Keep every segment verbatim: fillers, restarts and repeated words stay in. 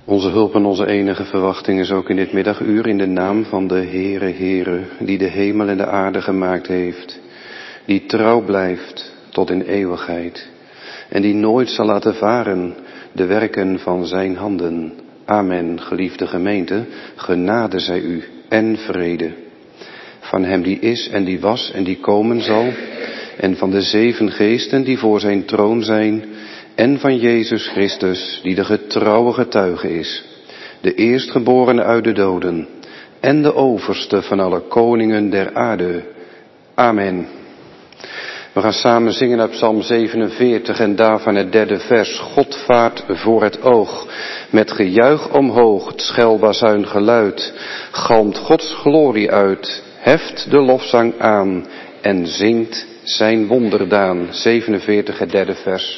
Onze hulp en onze enige verwachting is ook in dit middaguur in de naam van de Heere, Heere, die de hemel en de aarde gemaakt heeft, die trouw blijft tot in eeuwigheid en die nooit zal laten varen de werken van zijn handen. Amen, geliefde gemeente, genade zij u en vrede. Van hem die is en die was en die komen zal, en van de zeven geesten die voor zijn troon zijn, en van Jezus Christus, die de getrouwe getuige is, de eerstgeborene uit de doden, en de overste van alle koningen der aarde. Amen. We gaan samen zingen uit Psalm zevenenveertig en daarvan het derde vers. God vaart voor het oog, met gejuich omhoog, het schelbazuin geluid, galmt Gods glorie uit, heft de lofzang aan en zingt zijn wonderdaan. zevenenveertig, het derde vers.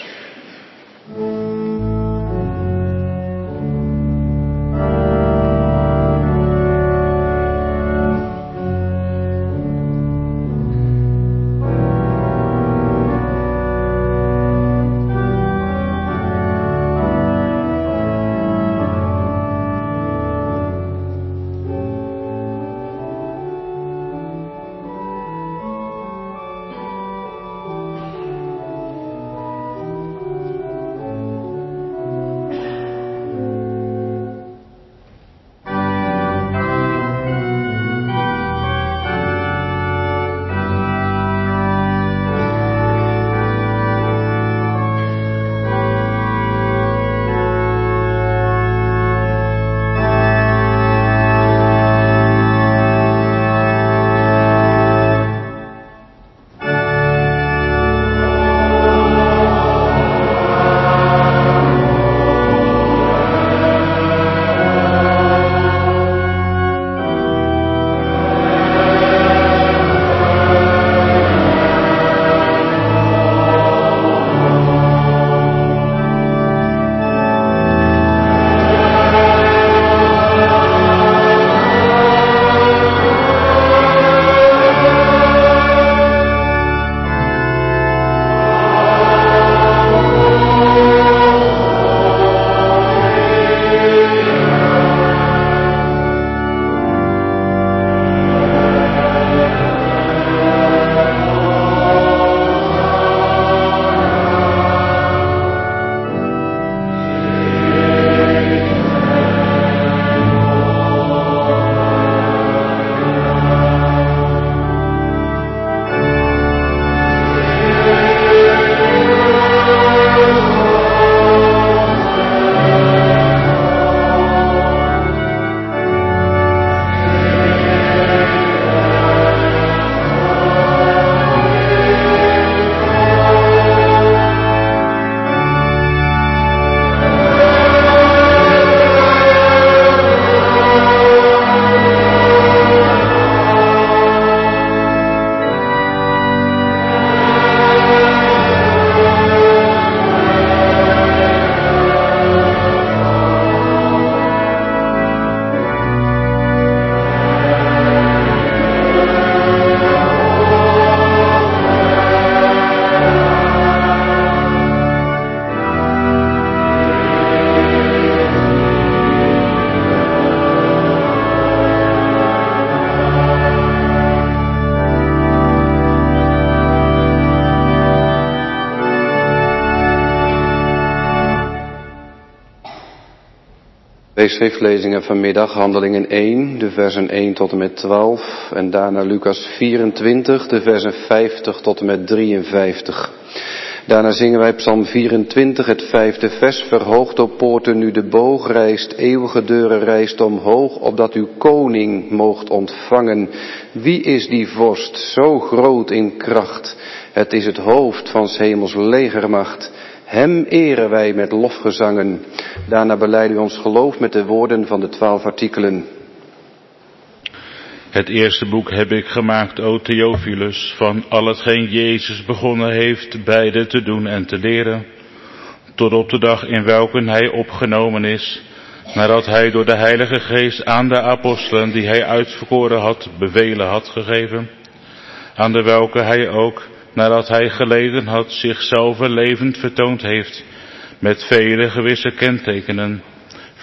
Leesschriftlezingen vanmiddag, Handelingen één, de versen één tot en met twaalf. En daarna Lucas vierentwintig, de versen vijftig tot en met drieënvijftig. Daarna zingen wij Psalm vierentwintig, het vijfde vers. Verhoogd op poorten nu de boog rijst, eeuwige deuren rijst omhoog, opdat uw koning moogt ontvangen. Wie is die vorst, zo groot in kracht? Het is het hoofd van 's hemels legermacht. Hem eren wij met lofgezangen. Daarna belijden we ons geloof met de woorden van de twaalf artikelen. Het eerste boek heb ik gemaakt, o Theophilus, van al hetgeen Jezus begonnen heeft beide te doen en te leren, tot op de dag in welke hij opgenomen is, nadat hij door de Heilige Geest aan de apostelen die hij uitverkoren had, bevelen had gegeven, aan de welke hij ook, nadat hij geleden had, zichzelf levend vertoond heeft, met vele gewisse kentekenen,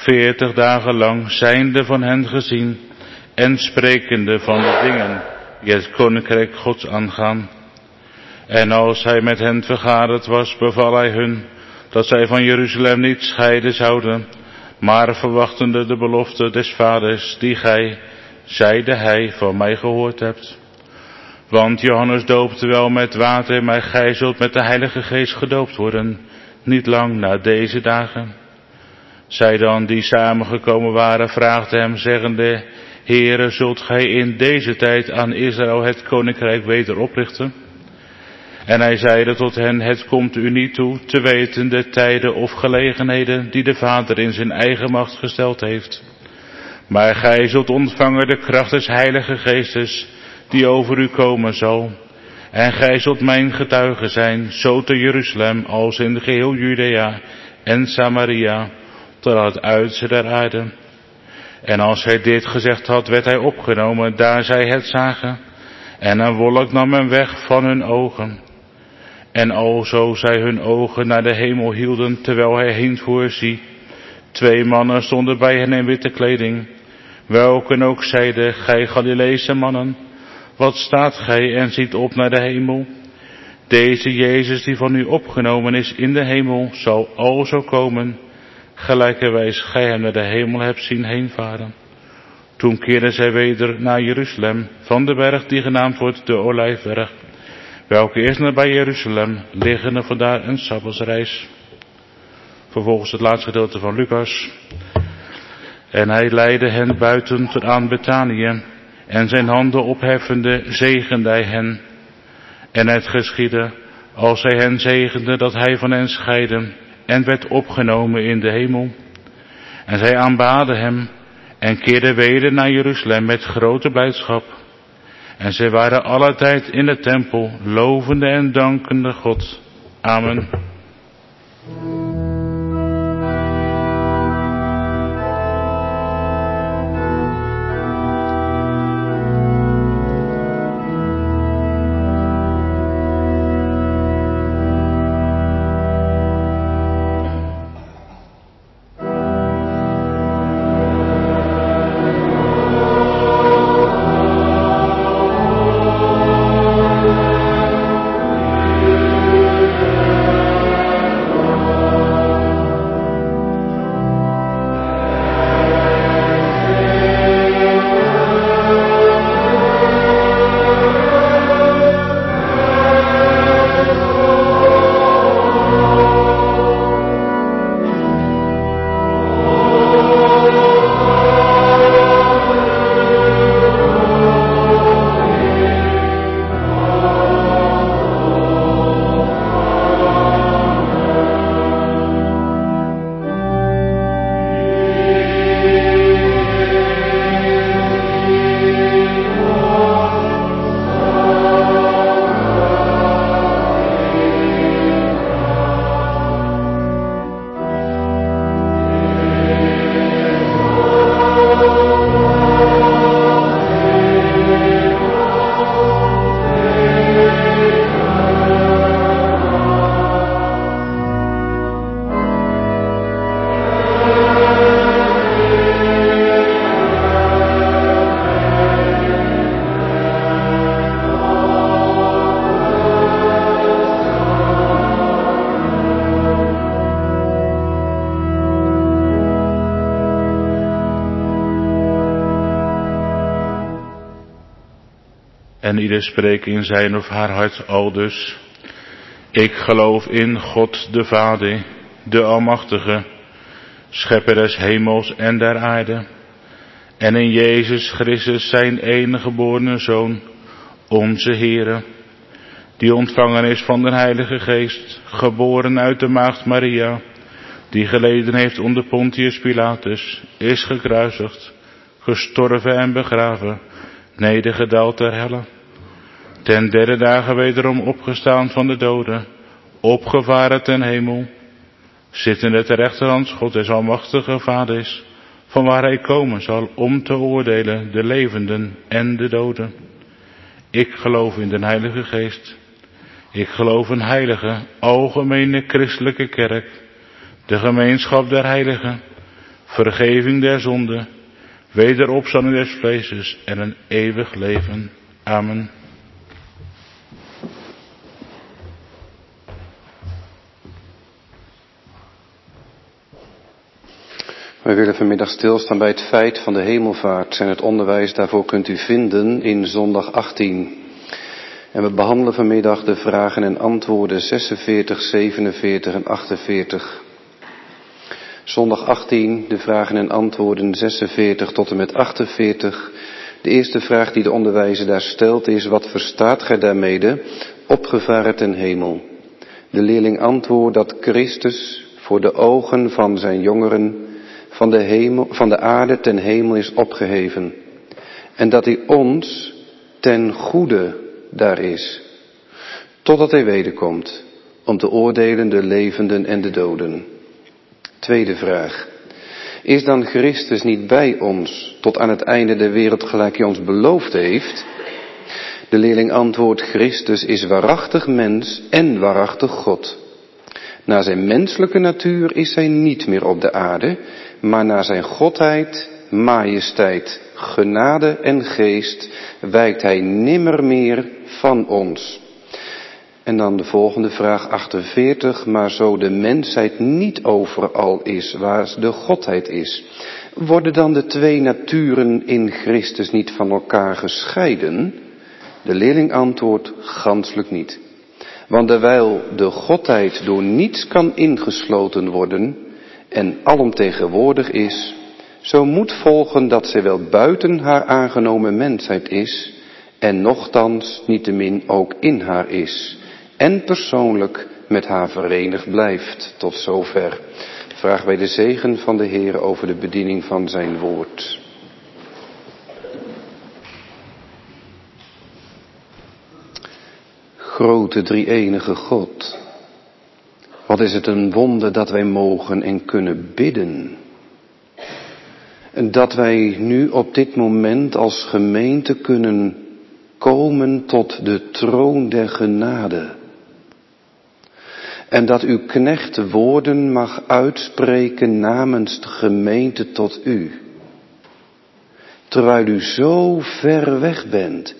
veertig dagen lang zijnde van hen gezien en sprekende van de dingen die het koninkrijk Gods aangaan. En als hij met hen vergaderd was, beval hij hun dat zij van Jeruzalem niet scheiden zouden, maar verwachtende de belofte des vaders, die gij, zeide hij, van mij gehoord hebt. Want Johannes doopte wel met water, maar gij zult met de Heilige Geest gedoopt worden, niet lang na deze dagen. Zij dan, die samengekomen waren, vraagden hem, zeggende, Heere, zult gij in deze tijd aan Israël het koninkrijk weder oprichten? En hij zeide tot hen, het komt u niet toe te weten de tijden of gelegenheden die de Vader in zijn eigen macht gesteld heeft. Maar gij zult ontvangen de kracht des Heilige Geestes, die over u komen zal. En gij zult mijn getuige zijn, zo te Jeruzalem als in geheel Judea en Samaria, tot aan het uiterste der aarde. En als hij dit gezegd had, werd hij opgenomen, daar zij het zagen. En een wolk nam hem weg van hun ogen. En alzo zij hun ogen naar de hemel hielden, terwijl hij heenvoer, zie, twee mannen stonden bij hen in witte kleding, welken ook zeiden, gij Galileese mannen, wat staat gij en ziet op naar de hemel? Deze Jezus die van u opgenomen is in de hemel, zal alzo komen, gelijkerwijs gij hem naar de hemel hebt zien heenvaren. Toen keerden zij weder naar Jeruzalem, van de berg die genaamd wordt de Olijfberg, welke is nabij Jeruzalem, liggende vandaar een sabbatsreis. Vervolgens het laatste gedeelte van Lucas. En hij leidde hen buiten tot aan Betanië, en zijn handen opheffende zegende hij hen. En het geschiedde, als hij hen zegende, dat hij van hen scheidde, en werd opgenomen in de hemel. En zij aanbaden hem, en keerden weder naar Jeruzalem met grote blijdschap. En zij waren alle tijd in de tempel, lovende en dankende God. Amen. En ieder spreekt in zijn of haar hart aldus. Ik geloof in God de Vader, de Almachtige, Schepper des hemels en der aarde. En in Jezus Christus zijn enige geborene Zoon, onze Heere, die ontvangen is van de Heilige Geest, geboren uit de maagd Maria, die geleden heeft onder Pontius Pilatus, is gekruisigd, gestorven en begraven, nedergedaald ter helle. Ten derde dagen wederom opgestaan van de doden, opgevaren ten hemel, zittende ter rechterhand God des almachtige Vaders, van waar hij komen zal om te oordelen de levenden en de doden. Ik geloof in de Heilige Geest. Ik geloof een heilige, algemene christelijke kerk, de gemeenschap der heiligen, vergeving der zonde, wederopstanding des vleeses en een eeuwig leven. Amen. Wij willen vanmiddag stilstaan bij het feit van de hemelvaart en het onderwijs daarvoor kunt u vinden in zondag achttien. En we behandelen vanmiddag de vragen en antwoorden zesenveertig, zevenenveertig en achtenveertig. Zondag achttien, de vragen en antwoorden zesenveertig tot en met achtenveertig. De eerste vraag die de onderwijzer daar stelt is: wat verstaat gij daarmede, opgevaren ten hemel? De leerling antwoordt dat Christus voor de ogen van zijn jongeren van de, hemel, van de aarde ten hemel is opgeheven. En dat hij ons ten goede daar is, totdat hij wederkomt, om te oordelen de levenden en de doden. Tweede vraag. Is dan Christus niet bij ons tot aan het einde der wereld gelijk hij ons beloofd heeft? De leerling antwoordt: Christus is waarachtig mens en waarachtig God. Na zijn menselijke natuur is hij niet meer op de aarde, maar naar zijn godheid, majesteit, genade en geest wijkt hij nimmer meer van ons. En dan de volgende vraag, achtenveertig. Maar zo de mensheid niet overal is waar de godheid is, worden dan de twee naturen in Christus niet van elkaar gescheiden? De leerling antwoordt: ganschelijk niet. Want terwijl de godheid door niets kan ingesloten worden en alomtegenwoordig is, zo moet volgen dat zij wel buiten haar aangenomen mensheid is en nochtans niettemin ook in haar is en persoonlijk met haar verenigd blijft. Tot zover. Vragen wij de zegen van de Heer over de bediening van zijn woord. Grote drie-enige God, wat is het een wonder dat wij mogen en kunnen bidden. En dat wij nu op dit moment als gemeente kunnen komen tot de troon der genade. En dat uw knecht woorden mag uitspreken namens de gemeente tot u. Terwijl u zo ver weg bent,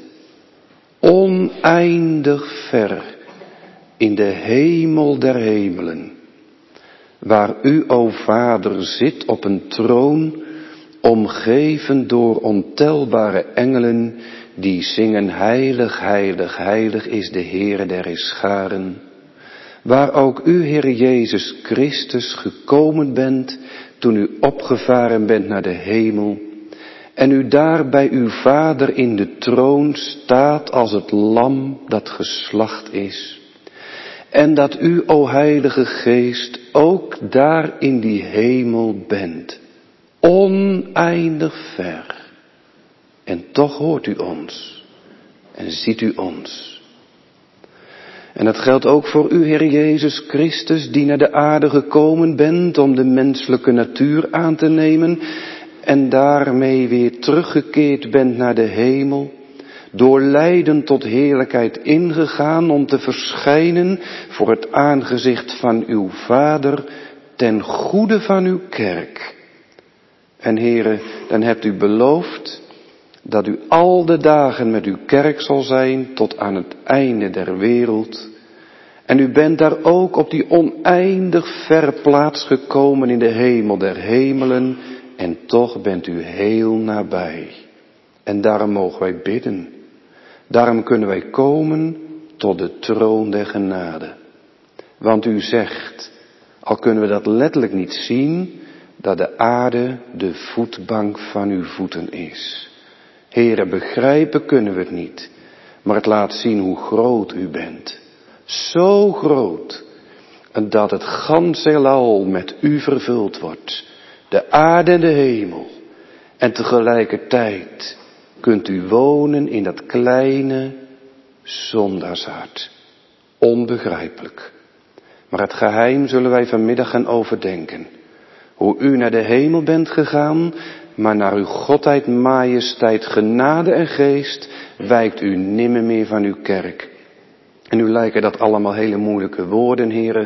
oneindig ver, in de hemel der hemelen, waar u, o Vader, zit op een troon, omgeven door ontelbare engelen, die zingen: heilig, heilig, heilig is de Heere der Heerscharen. Waar ook u, Heere Jezus Christus, gekomen bent, toen u opgevaren bent naar de hemel, en u daar bij uw Vader in de troon staat als het lam dat geslacht is. En dat u, o Heilige Geest, ook daar in die hemel bent. Oneindig ver. En toch hoort u ons. En ziet u ons. En dat geldt ook voor u, Heer Jezus Christus, die naar de aarde gekomen bent om de menselijke natuur aan te nemen en daarmee weer teruggekeerd bent naar de hemel, door lijden tot heerlijkheid ingegaan om te verschijnen voor het aangezicht van uw Vader ten goede van uw kerk. En Heere, dan hebt u beloofd dat u al de dagen met uw kerk zal zijn tot aan het einde der wereld. En u bent daar ook op die oneindig verre plaats gekomen in de hemel der hemelen. En toch bent u heel nabij. En daarom mogen wij bidden. Daarom kunnen wij komen tot de troon der genade. Want u zegt, al kunnen we dat letterlijk niet zien, dat de aarde de voetbank van uw voeten is. Heere, begrijpen kunnen we het niet, maar het laat zien hoe groot u bent. Zo groot, dat het ganse heelal met u vervuld wordt. De aarde en de hemel. En tegelijkertijd kunt u wonen in dat kleine zondaarshart. Onbegrijpelijk. Maar het geheim zullen wij vanmiddag gaan overdenken. Hoe u naar de hemel bent gegaan, maar naar uw godheid, majesteit, genade en geest wijkt u nimmer meer van uw kerk. En nu lijken dat allemaal hele moeilijke woorden, heren,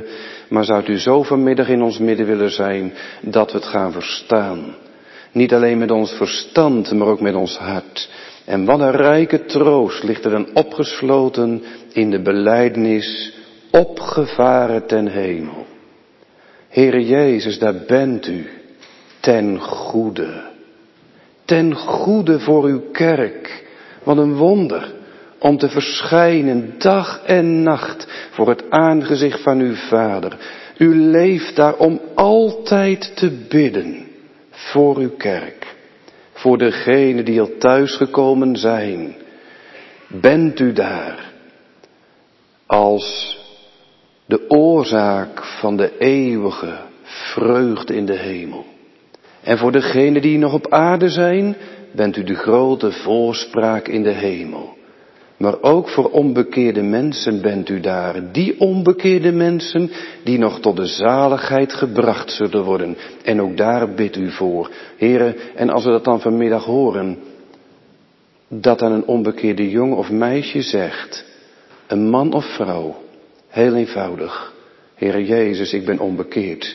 Maar zou u zo vanmiddag in ons midden willen zijn dat we het gaan verstaan. Niet alleen met ons verstand, maar ook met ons hart. En wat een rijke troost ligt er dan opgesloten in de belijdenis, opgevaren ten hemel. Heere Jezus, daar bent u, ten goede. Ten goede voor uw kerk. Wat een wonder om te verschijnen dag en nacht voor het aangezicht van uw Vader. U leeft daar om altijd te bidden voor uw kerk. Voor degenen die al thuisgekomen zijn. Bent u daar als de oorzaak van de eeuwige vreugde in de hemel. En voor degenen die nog op aarde zijn, bent u de grote voorspraak in de hemel. Maar ook voor onbekeerde mensen bent u daar. Die onbekeerde mensen die nog tot de zaligheid gebracht zullen worden. En ook daar bidt u voor. Heren, en als we dat dan vanmiddag horen, dat dan een onbekeerde jongen of meisje zegt, een man of vrouw, heel eenvoudig, Heere Jezus, ik ben onbekeerd.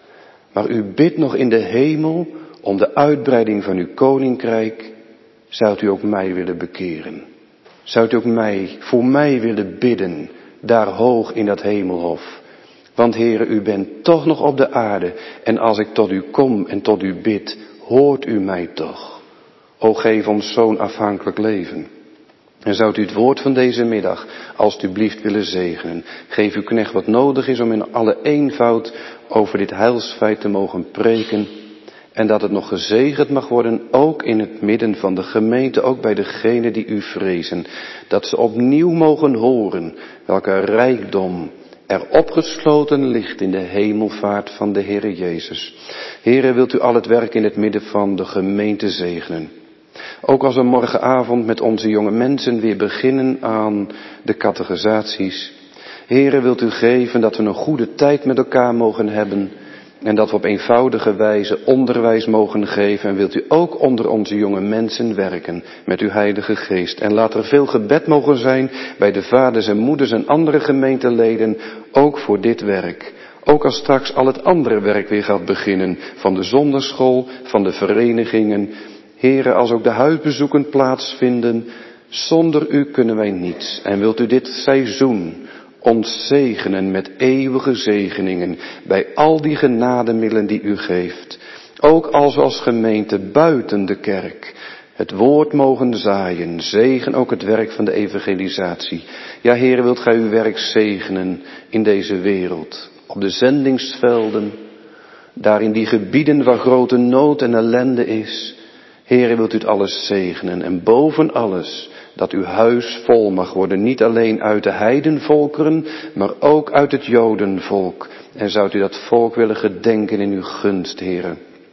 Maar u bidt nog in de hemel om de uitbreiding van uw koninkrijk. Zou u ook mij willen bekeren? Zou u ook mij, voor mij willen bidden, daar hoog in dat hemelhof? Want Heere, u bent toch nog op de aarde. En als ik tot u kom en tot u bid, hoort u mij toch. O, geef ons zo'n afhankelijk leven. En zou u het woord van deze middag alstublieft willen zegenen. Geef uw knecht wat nodig is om in alle eenvoud over dit heilsfeit te mogen preken. En dat het nog gezegend mag worden, ook in het midden van de gemeente, ook bij degenen die u vrezen. Dat ze opnieuw mogen horen welke rijkdom er opgesloten ligt in de hemelvaart van de Heere Jezus. Heere, wilt u al het werk in het midden van de gemeente zegenen. Ook als we morgenavond met onze jonge mensen weer beginnen aan de catechisaties. Heere, wilt u geven dat we een goede tijd met elkaar mogen hebben. En dat we op eenvoudige wijze onderwijs mogen geven. En wilt u ook onder onze jonge mensen werken met uw Heilige Geest. En laat er veel gebed mogen zijn bij de vaders en moeders en andere gemeenteleden. Ook voor dit werk. Ook als straks al het andere werk weer gaat beginnen. Van de zonderschool, van de verenigingen. Heere, als ook de huisbezoeken plaatsvinden. Zonder u kunnen wij niets. En wilt u dit seizoen ons zegenen met eeuwige zegeningen bij al die genademiddelen die u geeft. Ook als we als gemeente buiten de kerk het woord mogen zaaien. Zegen ook het werk van de evangelisatie. Ja, Heere, wilt gij uw werk zegenen in deze wereld. Op de zendingsvelden. Daar in die gebieden waar grote nood en ellende is. Heere, wilt u het alles zegenen. En boven alles dat uw huis vol mag worden, niet alleen uit de heidenvolkeren, maar ook uit het Jodenvolk. En zou u dat volk willen gedenken in uw gunst, Heere.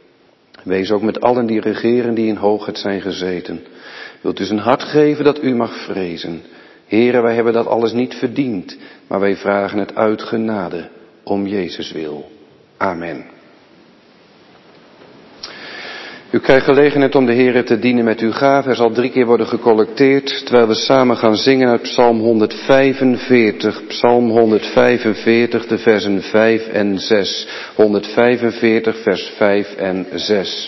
Wees ook met allen die regeren die in hoogheid zijn gezeten. Wilt u zijn hart geven dat u mag vrezen. Heere, wij hebben dat alles niet verdiend, maar wij vragen het uit genade, om Jezus wil. Amen. U krijgt gelegenheid om de Heere te dienen met uw gave. Er zal drie keer worden gecollecteerd, terwijl we samen gaan zingen uit Psalm honderdvijfenveertig. Psalm honderdvijfenveertig, de versen vijf en zes. honderdvijfenveertig, vers vijf en zes.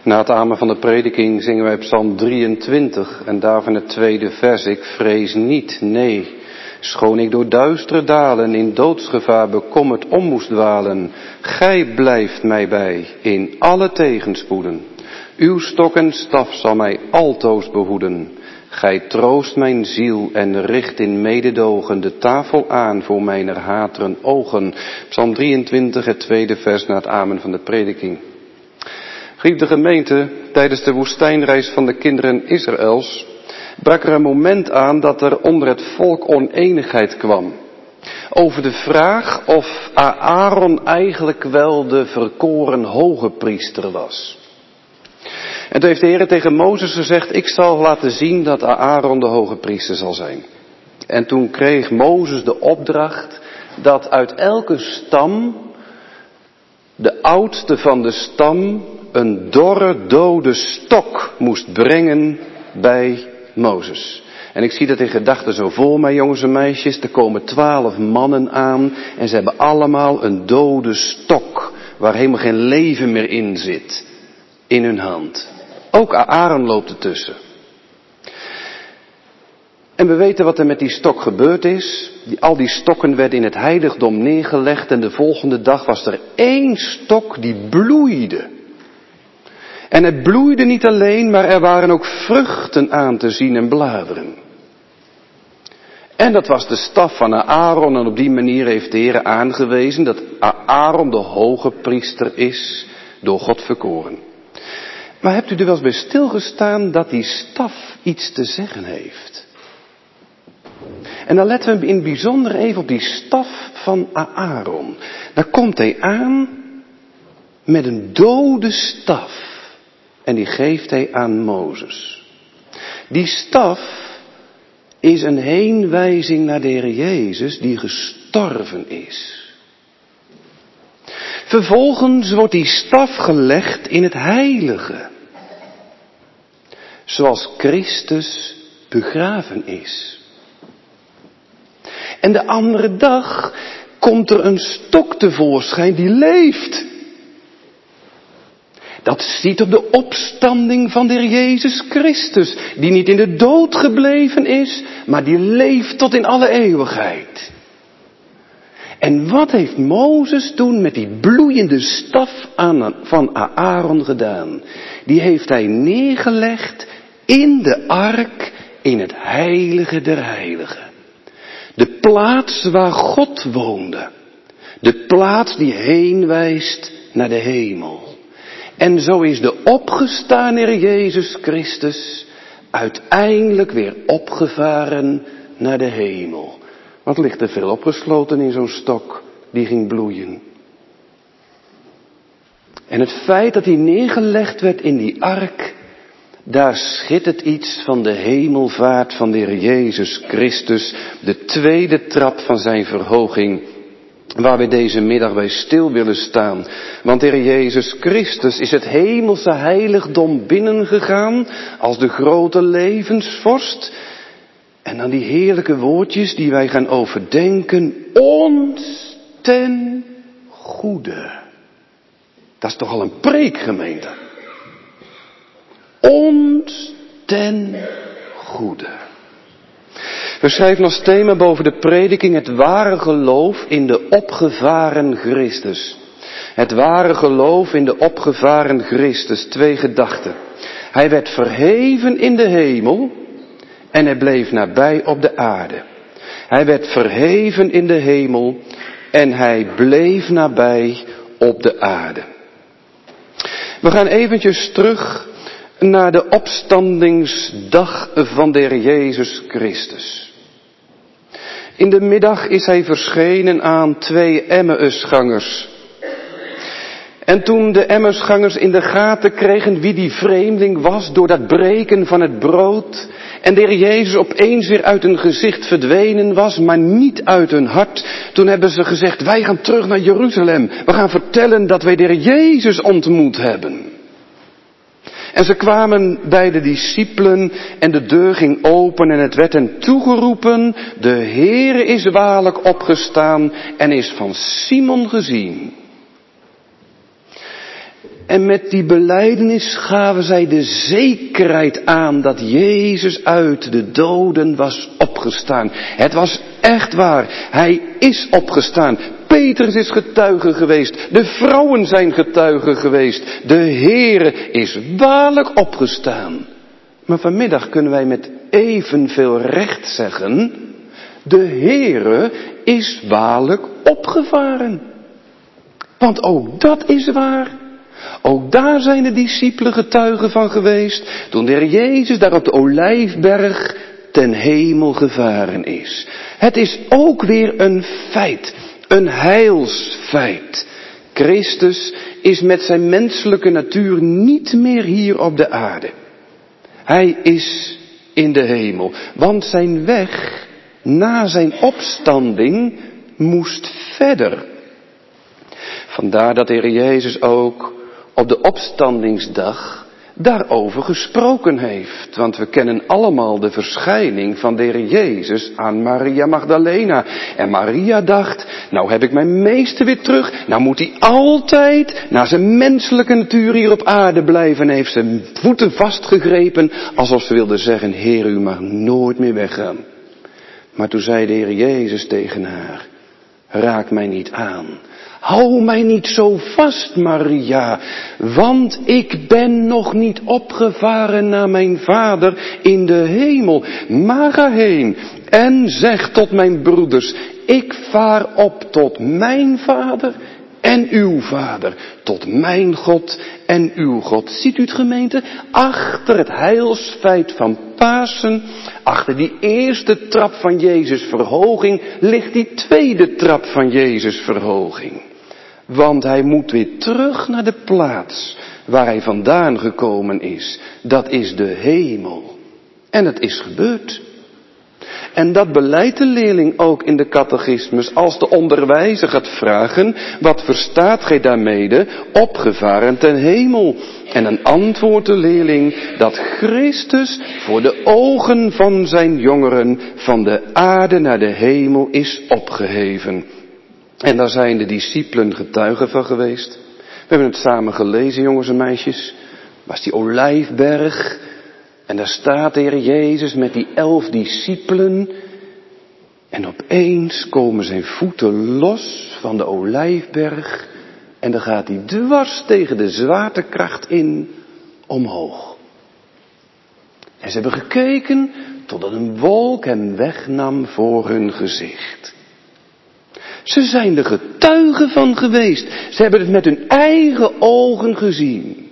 Na het amen van de prediking zingen wij Psalm drieëntwintig en daarvan het tweede vers. Ik vrees niet, nee, schoon ik door duistere dalen in doodsgevaar bekommerd om moest dwalen. Gij blijft mij bij in alle tegenspoeden. Uw stok en staf zal mij altoos behoeden. Gij troost mijn ziel en richt in mededogen de tafel aan voor mijner hateren ogen. Psalm drieëntwintig, het tweede vers na het amen van de prediking. Geliefde gemeente, tijdens de woestijnreis van de kinderen Israëls brak er een moment aan dat er onder het volk oneenigheid kwam. Over de vraag of Aaron eigenlijk wel de verkoren hoge priester was. En toen heeft de Heer tegen Mozes gezegd, ik zal laten zien dat Aaron de hoge priester zal zijn. En toen kreeg Mozes de opdracht dat uit elke stam, de oudste van de stam, een dorre, dode stok moest brengen bij Mozes. En ik zie dat in gedachten zo voor mij, jongens en meisjes. Er komen twaalf mannen aan en ze hebben allemaal een dode stok, waar helemaal geen leven meer in zit, in hun hand. Ook Aaron loopt ertussen. En we weten wat er met die stok gebeurd is. Die, al die stokken werden in het heiligdom neergelegd en de volgende dag was er één stok die bloeide. En het bloeide niet alleen, maar er waren ook vruchten aan te zien en bladeren. En dat was de staf van Aaron en op die manier heeft de Heer aangewezen dat Aaron de hoge priester is, door God verkoren. Maar hebt u er wel eens bij stilgestaan dat die staf iets te zeggen heeft? En dan letten we in het bijzonder even op die staf van Aaron. Daar komt hij aan met een dode staf. En die geeft hij aan Mozes. Die staf is een heenwijzing naar de Heer Jezus die gestorven is. Vervolgens wordt die staf gelegd in het heilige. Zoals Christus begraven is. En de andere dag komt er een stok tevoorschijn die leeft. Dat ziet op de opstanding van de Heer Jezus Christus, die niet in de dood gebleven is, maar die leeft tot in alle eeuwigheid. En wat heeft Mozes toen met die bloeiende staf aan, van Aaron gedaan? Die heeft hij neergelegd in de ark, in het heilige der heiligen. De plaats waar God woonde. De plaats die heen wijst naar de hemel. En zo is de opgestaan Heer Jezus Christus uiteindelijk weer opgevaren naar de hemel. Wat ligt er veel opgesloten in zo'n stok die ging bloeien. En het feit dat hij neergelegd werd in die ark, daar schittert iets van de hemelvaart van de Heer Jezus Christus, de tweede trap van zijn verhoging, waar we deze middag bij stil willen staan. Want de Heer Jezus Christus is het hemelse heiligdom binnengegaan als de grote levensvorst. En dan die heerlijke woordjes die wij gaan overdenken. Ons ten goede. Dat is toch al een preek, gemeente. Ons ten goede. We schrijven als thema boven de prediking het ware geloof in de opgevaren Christus. Het ware geloof in de opgevaren Christus. Twee gedachten. Hij werd verheven in de hemel en hij bleef nabij op de aarde. Hij werd verheven in de hemel en hij bleef nabij op de aarde. We gaan eventjes terug naar de opstandingsdag van de Heer Jezus Christus. In de middag is hij verschenen aan twee Emmausgangers. En toen de Emmausgangers in de gaten kregen wie die vreemdeling was door dat breken van het brood, en de Heer Jezus opeens weer uit hun gezicht verdwenen was, maar niet uit hun hart, toen hebben ze gezegd, wij gaan terug naar Jeruzalem. We gaan vertellen dat wij de Heer Jezus ontmoet hebben. En ze kwamen bij de discipelen en de deur ging open en het werd hen toegeroepen, de Heere is waarlijk opgestaan en is van Simon gezien. En met die belijdenis gaven zij de zekerheid aan dat Jezus uit de doden was opgestaan. Het was echt waar. Hij is opgestaan. Petrus is getuige geweest. De vrouwen zijn getuigen geweest. De Heere is waarlijk opgestaan. Maar vanmiddag kunnen wij met evenveel recht zeggen, de Heere is waarlijk opgevaren. Want ook dat is waar. Ook daar zijn de discipelen getuigen van geweest, toen de Heer Jezus daar op de Olijfberg ten hemel gevaren is. Het is ook weer een feit, een heilsfeit. Christus is met zijn menselijke natuur niet meer hier op de aarde. Hij is in de hemel, want zijn weg na zijn opstanding moest verder. Vandaar dat de Heer Jezus ook op de opstandingsdag daarover gesproken heeft. Want we kennen allemaal de verschijning van de Heer Jezus aan Maria Magdalena. En Maria dacht, nou heb ik mijn meester weer terug. Nou moet hij altijd naar zijn menselijke natuur hier op aarde blijven. En heeft zijn voeten vastgegrepen, alsof ze wilde zeggen, Heer, u mag nooit meer weggaan. Maar toen zei de Heer Jezus tegen haar, raak mij niet aan. Hou mij niet zo vast, Maria, want ik ben nog niet opgevaren naar mijn Vader in de hemel. Maar ga heen en zeg tot mijn broeders, ik vaar op tot mijn Vader en uw Vader, tot mijn God en uw God. Ziet u het, gemeente? Achter het heilsfeit van Pasen, achter die eerste trap van Jezus verhoging, ligt die tweede trap van Jezus verhoging. Want hij moet weer terug naar de plaats waar hij vandaan gekomen is. Dat is de hemel. En het is gebeurd. En dat beleidt de leerling ook in de catechismus. Als de onderwijzer gaat vragen, wat verstaat gij daarmede? Opgevaren ten hemel. En dan antwoordt de leerling dat Christus voor de ogen van zijn jongeren van de aarde naar de hemel is opgeheven. En daar zijn de discipelen getuigen van geweest. We hebben het samen gelezen, jongens en meisjes. Was die Olijfberg. En daar staat de Heer Jezus met die elf discipelen. En opeens komen zijn voeten los van de Olijfberg. En dan gaat hij dwars tegen de zwaartekracht in omhoog. En ze hebben gekeken totdat een wolk hem wegnam voor hun gezicht. Ze zijn er getuigen van geweest. Ze hebben het met hun eigen ogen gezien.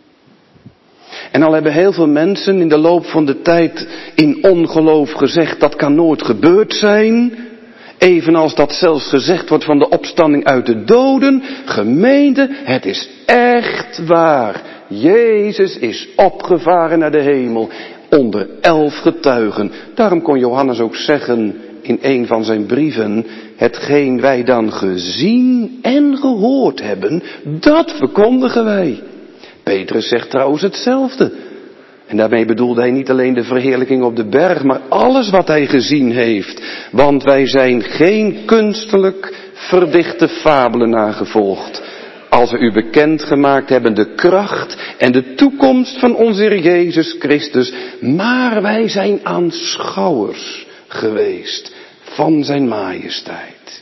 En al hebben heel veel mensen in de loop van de tijd in ongeloof gezegd, dat kan nooit gebeurd zijn. Evenals dat zelfs gezegd wordt van de opstanding uit de doden. Gemeente, het is echt waar. Jezus is opgevaren naar de hemel onder elf getuigen. Daarom kon Johannes ook zeggen in een van zijn brieven, hetgeen wij dan gezien en gehoord hebben, dat verkondigen wij. Petrus zegt trouwens hetzelfde. En daarmee bedoelde hij niet alleen de verheerlijking op de berg, maar alles wat hij gezien heeft. Want wij zijn geen kunstelijk verdichte fabelen nagevolgd. Als we u bekendgemaakt hebben de kracht en de toekomst van onze Heer Jezus Christus. Maar wij zijn aanschouwers geweest van zijn majesteit.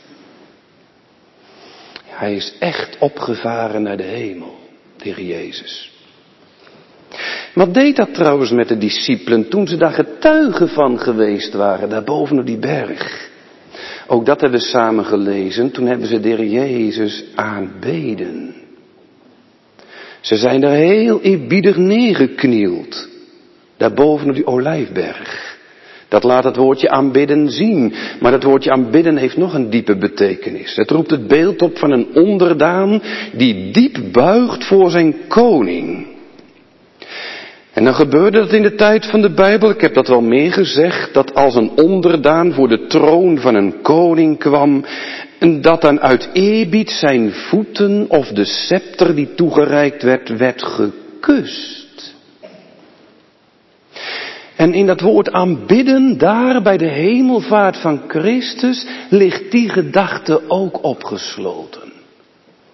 Hij is echt opgevaren naar de hemel, de Heer Jezus. Wat deed dat trouwens met de discipelen toen ze daar getuigen van geweest waren, daar boven op die berg? Ook dat hebben we samen gelezen, toen hebben ze de Heer Jezus aanbeden. Ze zijn daar heel eerbiedig neergeknield, daar boven op die Olijfberg. Dat laat het woordje aanbidden zien. Maar dat woordje aanbidden heeft nog een diepe betekenis. Het roept het beeld op van een onderdaan die diep buigt voor zijn koning. En dan gebeurde dat in de tijd van de Bijbel, ik heb dat wel meer gezegd, dat als een onderdaan voor de troon van een koning kwam, en dat dan uit eerbied zijn voeten of de scepter die toegereikt werd, werd gekust. En in dat woord aanbidden, daar bij de hemelvaart van Christus, ligt die gedachte ook opgesloten.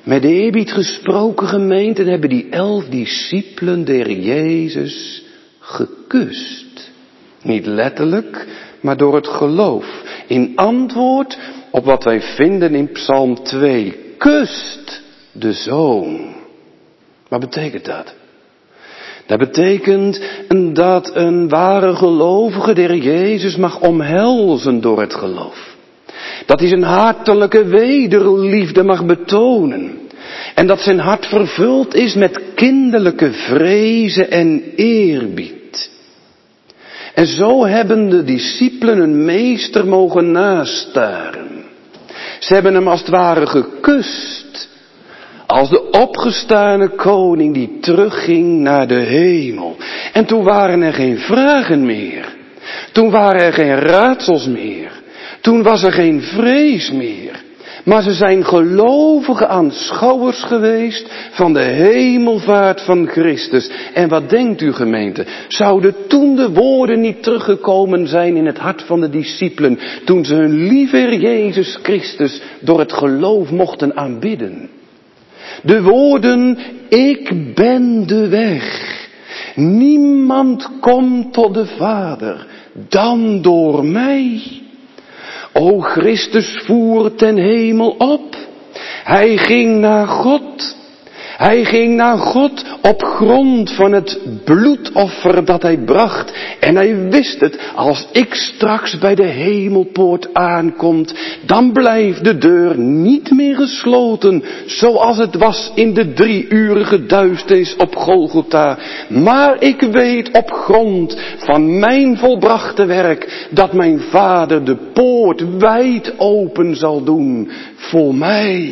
Met de eerbied gesproken gemeente hebben die elf discipelen der Jezus gekust. Niet letterlijk, maar door het geloof. In antwoord op wat wij vinden in Psalm twee. Kust de Zoon. Wat betekent dat? Dat betekent dat een ware gelovige der Jezus mag omhelzen door het geloof. Dat hij zijn hartelijke wederliefde mag betonen. En dat zijn hart vervuld is met kinderlijke vrezen en eerbied. En zo hebben de discipelen hun meester mogen nastaren. Ze hebben hem als het ware gekust. Als de opgestane koning die terugging naar de hemel. En toen waren er geen vragen meer. Toen waren er geen raadsels meer. Toen was er geen vrees meer. Maar ze zijn gelovige aanschouwers geweest van de hemelvaart van Christus. En wat denkt u gemeente? Zouden toen de woorden niet teruggekomen zijn in het hart van de discipelen. Toen ze hun lieve Jezus Christus door het geloof mochten aanbidden. De woorden, ik ben de weg. Niemand komt tot de Vader dan door mij. O Christus voer ten hemel op. Hij ging naar God. Hij ging naar God op grond van het bloedoffer dat hij bracht. En hij wist het, als ik straks bij de hemelpoort aankomt, dan blijft de deur niet meer gesloten, zoals het was in de drieurige duisternis op Golgotha. Maar ik weet op grond van mijn volbrachte werk, dat mijn Vader de poort wijd open zal doen voor mij.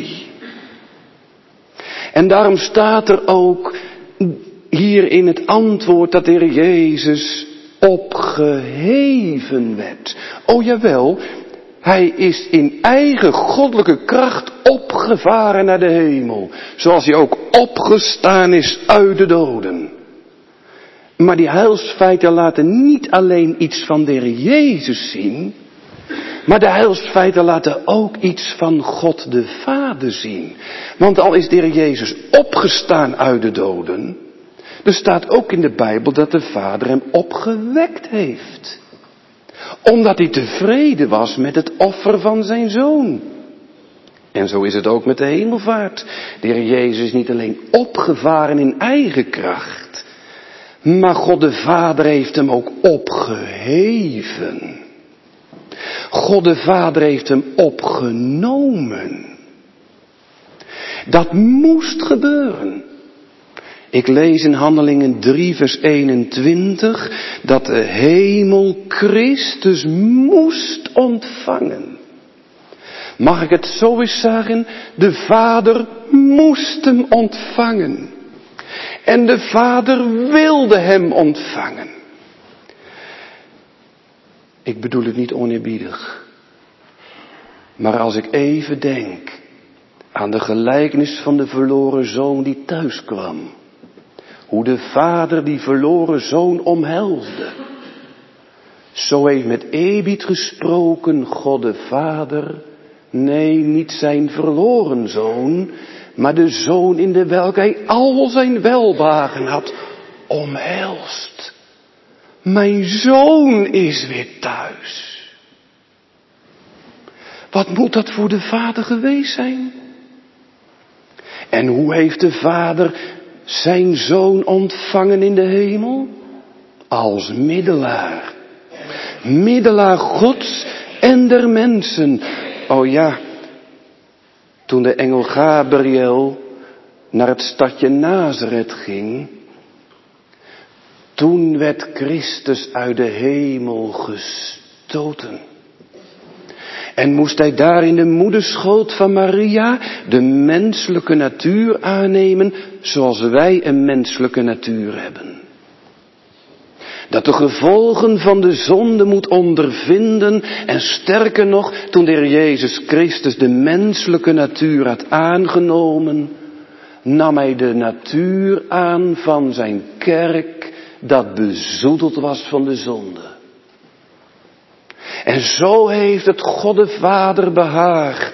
En daarom staat er ook hier in het antwoord dat de Heer Jezus opgeheven werd. O jawel, hij is in eigen goddelijke kracht opgevaren naar de hemel. Zoals hij ook opgestaan is uit de doden. Maar die heilsfeiten laten niet alleen iets van de Heer Jezus zien. Maar de heilsfeiten laten ook iets van God de Vader zien. Want al is de Heer Jezus opgestaan uit de doden, er staat ook in de Bijbel dat de Vader hem opgewekt heeft. Omdat hij tevreden was met het offer van zijn Zoon. En zo is het ook met de hemelvaart. De Heer Jezus is niet alleen opgevaren in eigen kracht, maar God de Vader heeft hem ook opgeheven. God de Vader heeft hem opgenomen. Dat moest gebeuren. Ik lees in Handelingen drie vers eenentwintig dat de hemel Christus moest ontvangen. Mag ik het zo eens zeggen? De Vader moest hem ontvangen. En de Vader wilde hem ontvangen. Ik bedoel het niet oneerbiedig. Maar als ik even denk aan de gelijkenis van de verloren zoon die thuis kwam. Hoe de vader die verloren zoon omhelsde. Zo heeft met eerbied gesproken God de Vader. Nee, niet zijn verloren zoon, maar de zoon in de welke hij al zijn welbehagen had omhelst. Mijn zoon is weer thuis. Wat moet dat voor de Vader geweest zijn? En hoe heeft de Vader zijn zoon ontvangen in de hemel? Als middelaar. Middelaar Gods en der mensen. Oh ja, toen de engel Gabriel naar het stadje Nazareth ging, toen werd Christus uit de hemel gestoten. En moest hij daar in de moederschoot van Maria de menselijke natuur aannemen, zoals wij een menselijke natuur hebben. Dat de gevolgen van de zonde moet ondervinden. En sterker nog, toen de Heer Jezus Christus de menselijke natuur had aangenomen, nam hij de natuur aan van zijn kerk dat bezoedeld was van de zonde. En zo heeft het God de Vader behaagd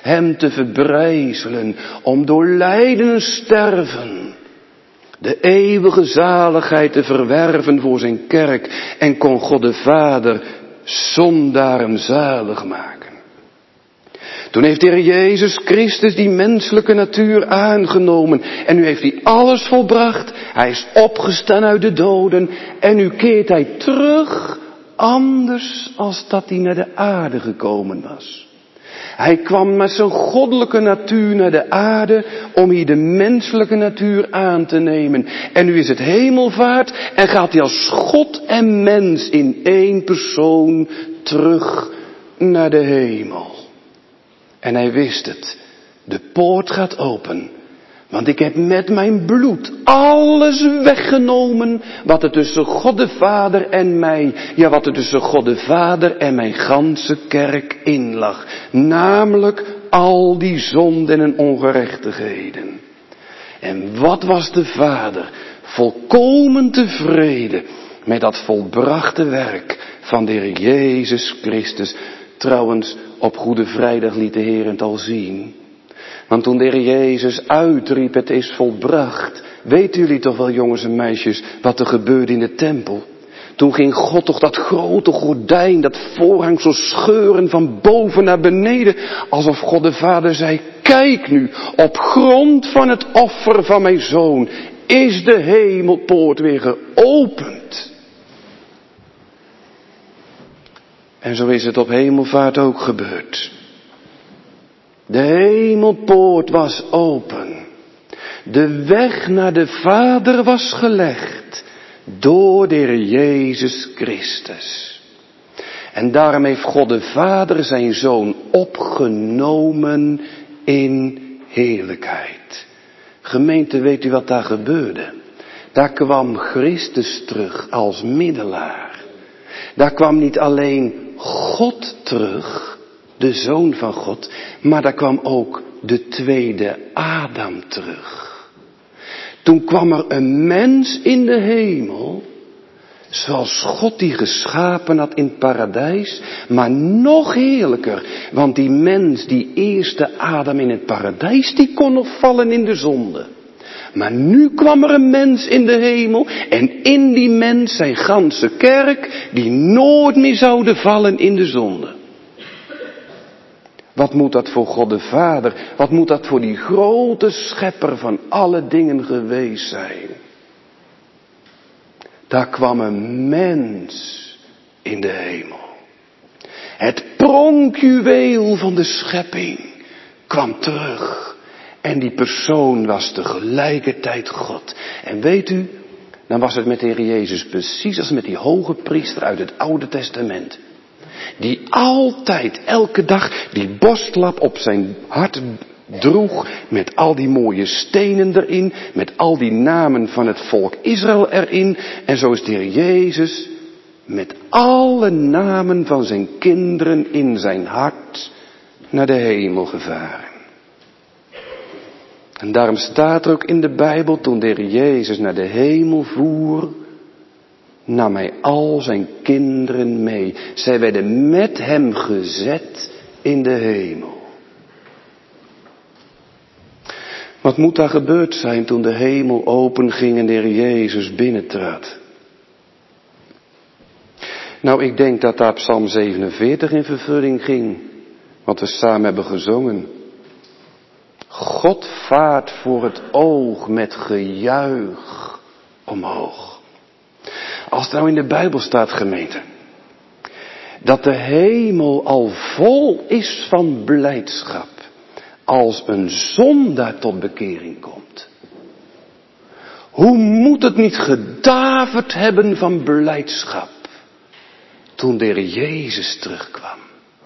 hem te verbrijzelen, om door lijden en sterven de eeuwige zaligheid te verwerven voor zijn kerk, en kon God de Vader zondaren zalig maken. Toen heeft de Heer Jezus Christus die menselijke natuur aangenomen. En nu heeft hij alles volbracht. Hij is opgestaan uit de doden. En nu keert hij terug anders als dat hij naar de aarde gekomen was. Hij kwam met zijn goddelijke natuur naar de aarde om hier de menselijke natuur aan te nemen. En nu is het hemelvaart en gaat hij als God en mens in één persoon terug naar de hemel. En hij wist het. De poort gaat open. Want ik heb met mijn bloed alles weggenomen wat er tussen God de Vader en mij, ja wat er tussen God de Vader en mijn ganse kerk in lag. Namelijk al die zonden en ongerechtigheden. En wat was de Vader volkomen tevreden met dat volbrachte werk van de Heer Jezus Christus. Trouwens, op Goede Vrijdag liet de Heer het al zien. Want toen de Heer Jezus uitriep, het is volbracht. Weten jullie toch wel, jongens en meisjes, wat er gebeurde in de tempel? Toen ging God toch dat grote gordijn, dat voorhang zo scheuren van boven naar beneden. Alsof God de Vader zei, kijk nu, op grond van het offer van mijn zoon is de hemelpoort weer geopend. En zo is het op hemelvaart ook gebeurd. De hemelpoort was open. De weg naar de Vader was gelegd door de Heer Jezus Christus. En daarom heeft God de Vader zijn Zoon opgenomen in heerlijkheid. Gemeente, weet u wat daar gebeurde? Daar kwam Christus terug als middelaar. Daar kwam niet alleen God terug, de Zoon van God, maar daar kwam ook de tweede Adam terug. Toen kwam er een mens in de hemel, zoals God die geschapen had in het paradijs, maar nog heerlijker, want die mens, die eerste Adam in het paradijs, die kon nog vallen in de zonde. Maar nu kwam er een mens in de hemel en in die mens zijn ganse kerk die nooit meer zouden vallen in de zonde. Wat moet dat voor God de Vader, wat moet dat voor die grote schepper van alle dingen geweest zijn? Daar kwam een mens in de hemel. Het pronkjuweel van de schepping kwam terug. En die persoon was tegelijkertijd God. En weet u, dan was het met de Heer Jezus precies als met die hoge priester uit het Oude Testament. Die altijd, elke dag, die borstlap op zijn hart droeg. Met al die mooie stenen erin. Met al die namen van het volk Israël erin. En zo is de Heer Jezus met alle namen van zijn kinderen in zijn hart naar de hemel gevaren. En daarom staat er ook in de Bijbel, toen de Heer Jezus naar de hemel voer, nam hij al zijn kinderen mee. Zij werden met hem gezet in de hemel. Wat moet daar gebeurd zijn toen de hemel openging en de Heer Jezus binnentrad? Nou, ik denk dat daar Psalm zevenenveertig in vervulling ging. Wat we samen hebben gezongen. God vaart voor het oog met gejuich omhoog. Als het nou in de Bijbel staat, gemeente, dat de hemel al vol is van blijdschap als een zondaar tot bekering komt. Hoe moet het niet gedaverd hebben van blijdschap toen de Heer Jezus terugkwam?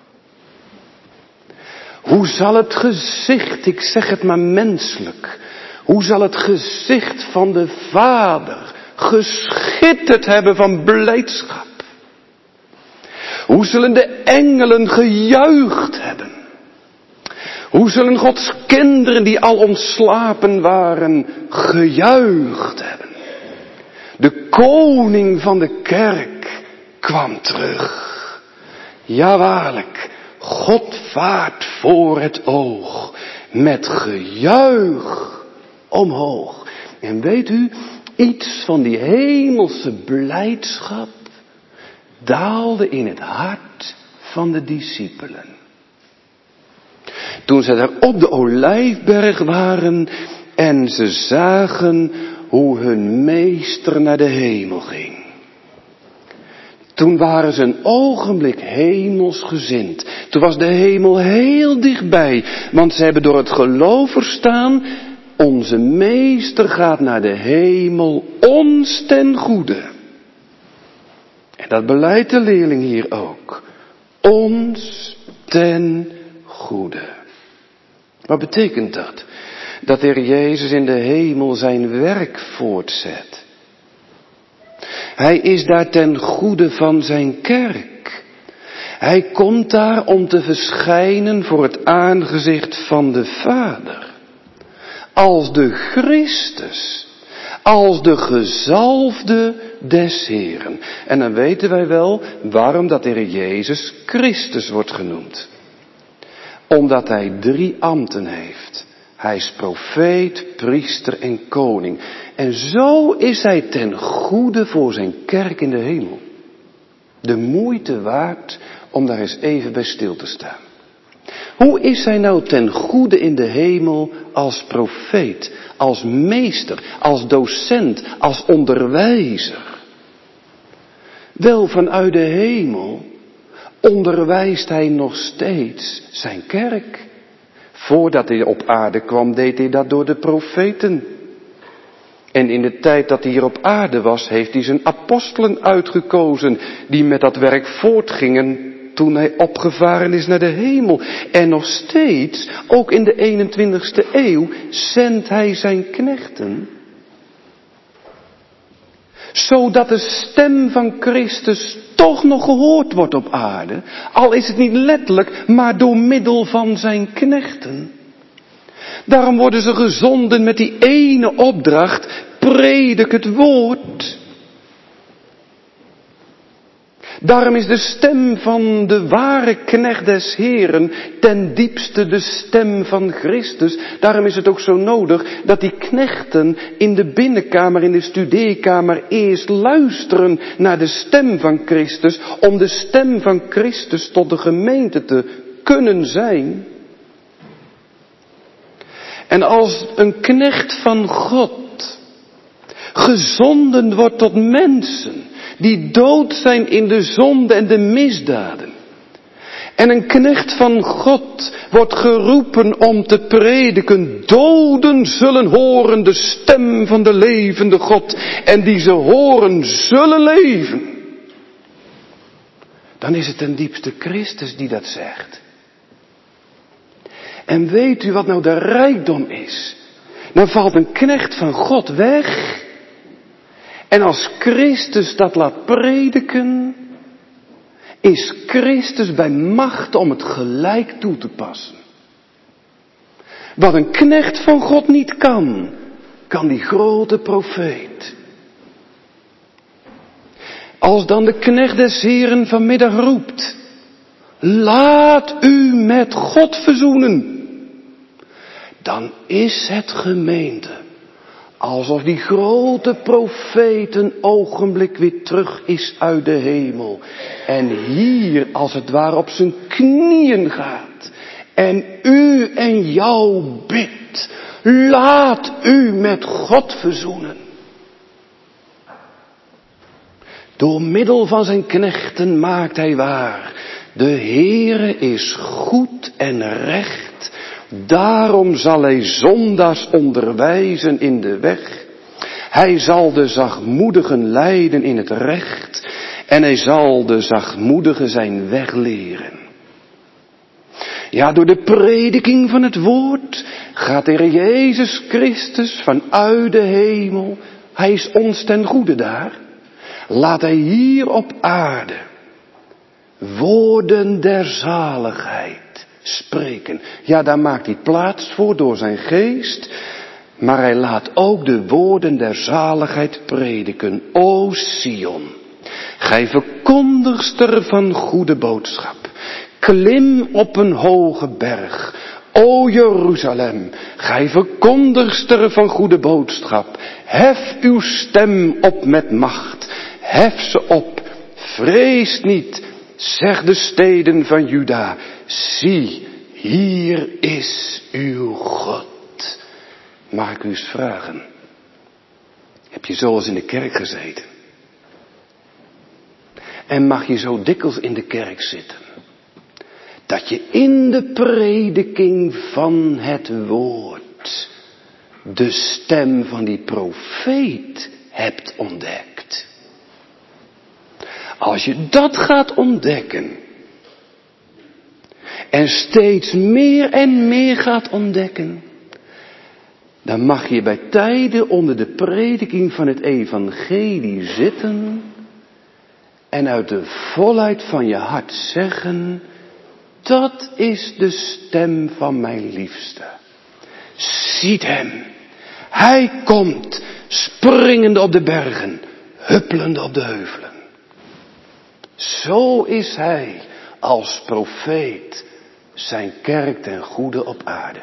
Hoe zal het gezicht, ik zeg het maar menselijk, hoe zal het gezicht van de Vader geschitterd hebben van blijdschap? Hoe zullen de engelen gejuicht hebben? Hoe zullen Gods kinderen die al ontslapen waren gejuicht hebben? De koning van de kerk kwam terug. Ja, waarlijk. God vaart voor het oog, met gejuich omhoog. En weet u, iets van die hemelse blijdschap daalde in het hart van de discipelen. Toen ze daar op de Olijfberg waren en ze zagen hoe hun meester naar de hemel ging. Toen waren ze een ogenblik hemelsgezind. Toen was de hemel heel dichtbij, want ze hebben door het geloof verstaan, onze meester gaat naar de hemel ons ten goede. En dat beleidt de leerling hier ook. Ons ten goede. Wat betekent dat? Dat de Heer Jezus in de hemel zijn werk voortzet. Hij is daar ten goede van zijn kerk. Hij komt daar om te verschijnen voor het aangezicht van de Vader. Als de Christus. Als de gezalfde des Heeren. En dan weten wij wel waarom dat de Heer Jezus Christus wordt genoemd. Omdat hij drie ambten heeft. Hij is profeet, priester en koning. En zo is hij ten goede voor zijn kerk in de hemel. De moeite waard om daar eens even bij stil te staan. Hoe is hij nou ten goede in de hemel als profeet, als meester, als docent, als onderwijzer? Wel, vanuit de hemel onderwijst hij nog steeds zijn kerk. Voordat hij op aarde kwam, deed hij dat door de profeten. En in de tijd dat hij hier op aarde was, heeft hij zijn apostelen uitgekozen, die met dat werk voortgingen toen hij opgevaren is naar de hemel. En nog steeds, ook in de eenentwintigste eeuw, zendt hij zijn knechten. Zodat de stem van Christus toch nog gehoord wordt op aarde. Al is het niet letterlijk, maar door middel van zijn knechten. Daarom worden ze gezonden met die ene opdracht: predik het woord. Daarom is de stem van de ware knecht des Heeren ten diepste de stem van Christus. Daarom is het ook zo nodig dat die knechten in de binnenkamer, in de studeerkamer eerst luisteren naar de stem van Christus. Om de stem van Christus tot de gemeente te kunnen zijn. En als een knecht van God gezonden wordt tot mensen die dood zijn in de zonde en de misdaden. En een knecht van God wordt geroepen om te prediken: doden zullen horen de stem van de levende God. En die ze horen zullen leven. Dan is het ten diepste Christus die dat zegt. En weet u wat nou de rijkdom is? Dan valt een knecht van God weg. En als Christus dat laat prediken, is Christus bij macht om het gelijk toe te passen. Wat een knecht van God niet kan, kan die grote profeet. Als dan de knecht des Heeren vanmiddag roept: laat u met God verzoenen. Dan is het, gemeente, alsof die grote profeet een ogenblik weer terug is uit de hemel. En hier als het ware op zijn knieën gaat. En u en jou bidt: laat u met God verzoenen. Door middel van zijn knechten maakt hij waar: de Heere is goed en recht. Daarom zal hij zondaars onderwijzen in de weg. Hij zal de zachtmoedigen leiden in het recht. En hij zal de zachtmoedigen zijn weg leren. Ja, door de prediking van het woord gaat de Heer Jezus Christus vanuit de hemel. Hij is ons ten goede daar. Laat hij hier op aarde woorden der zaligheid spreken. Ja, daar maakt hij plaats voor door zijn geest. Maar hij laat ook de woorden der zaligheid prediken. O Sion, gij verkondigster van goede boodschap. Klim op een hoge berg, o Jeruzalem, gij verkondigster van goede boodschap. Hef uw stem op met macht, hef ze op, vrees niet, zeg de steden van Juda. Zie, hier is uw God. Mag ik u eens vragen, heb je zo eens in de kerk gezeten? En mag je zo dikwijls in de kerk zitten, dat je in de prediking van het woord de stem van die profeet hebt ontdekt? Als je dat gaat ontdekken, en steeds meer en meer gaat ontdekken, dan mag je bij tijden onder de prediking van het evangelie zitten en uit de volheid van je hart zeggen, dat is de stem van mijn liefste. Ziet hem. Hij komt, springende op de bergen, huppelende op de heuvelen. Zo is hij als profeet zijn kerk ten goede op aarde.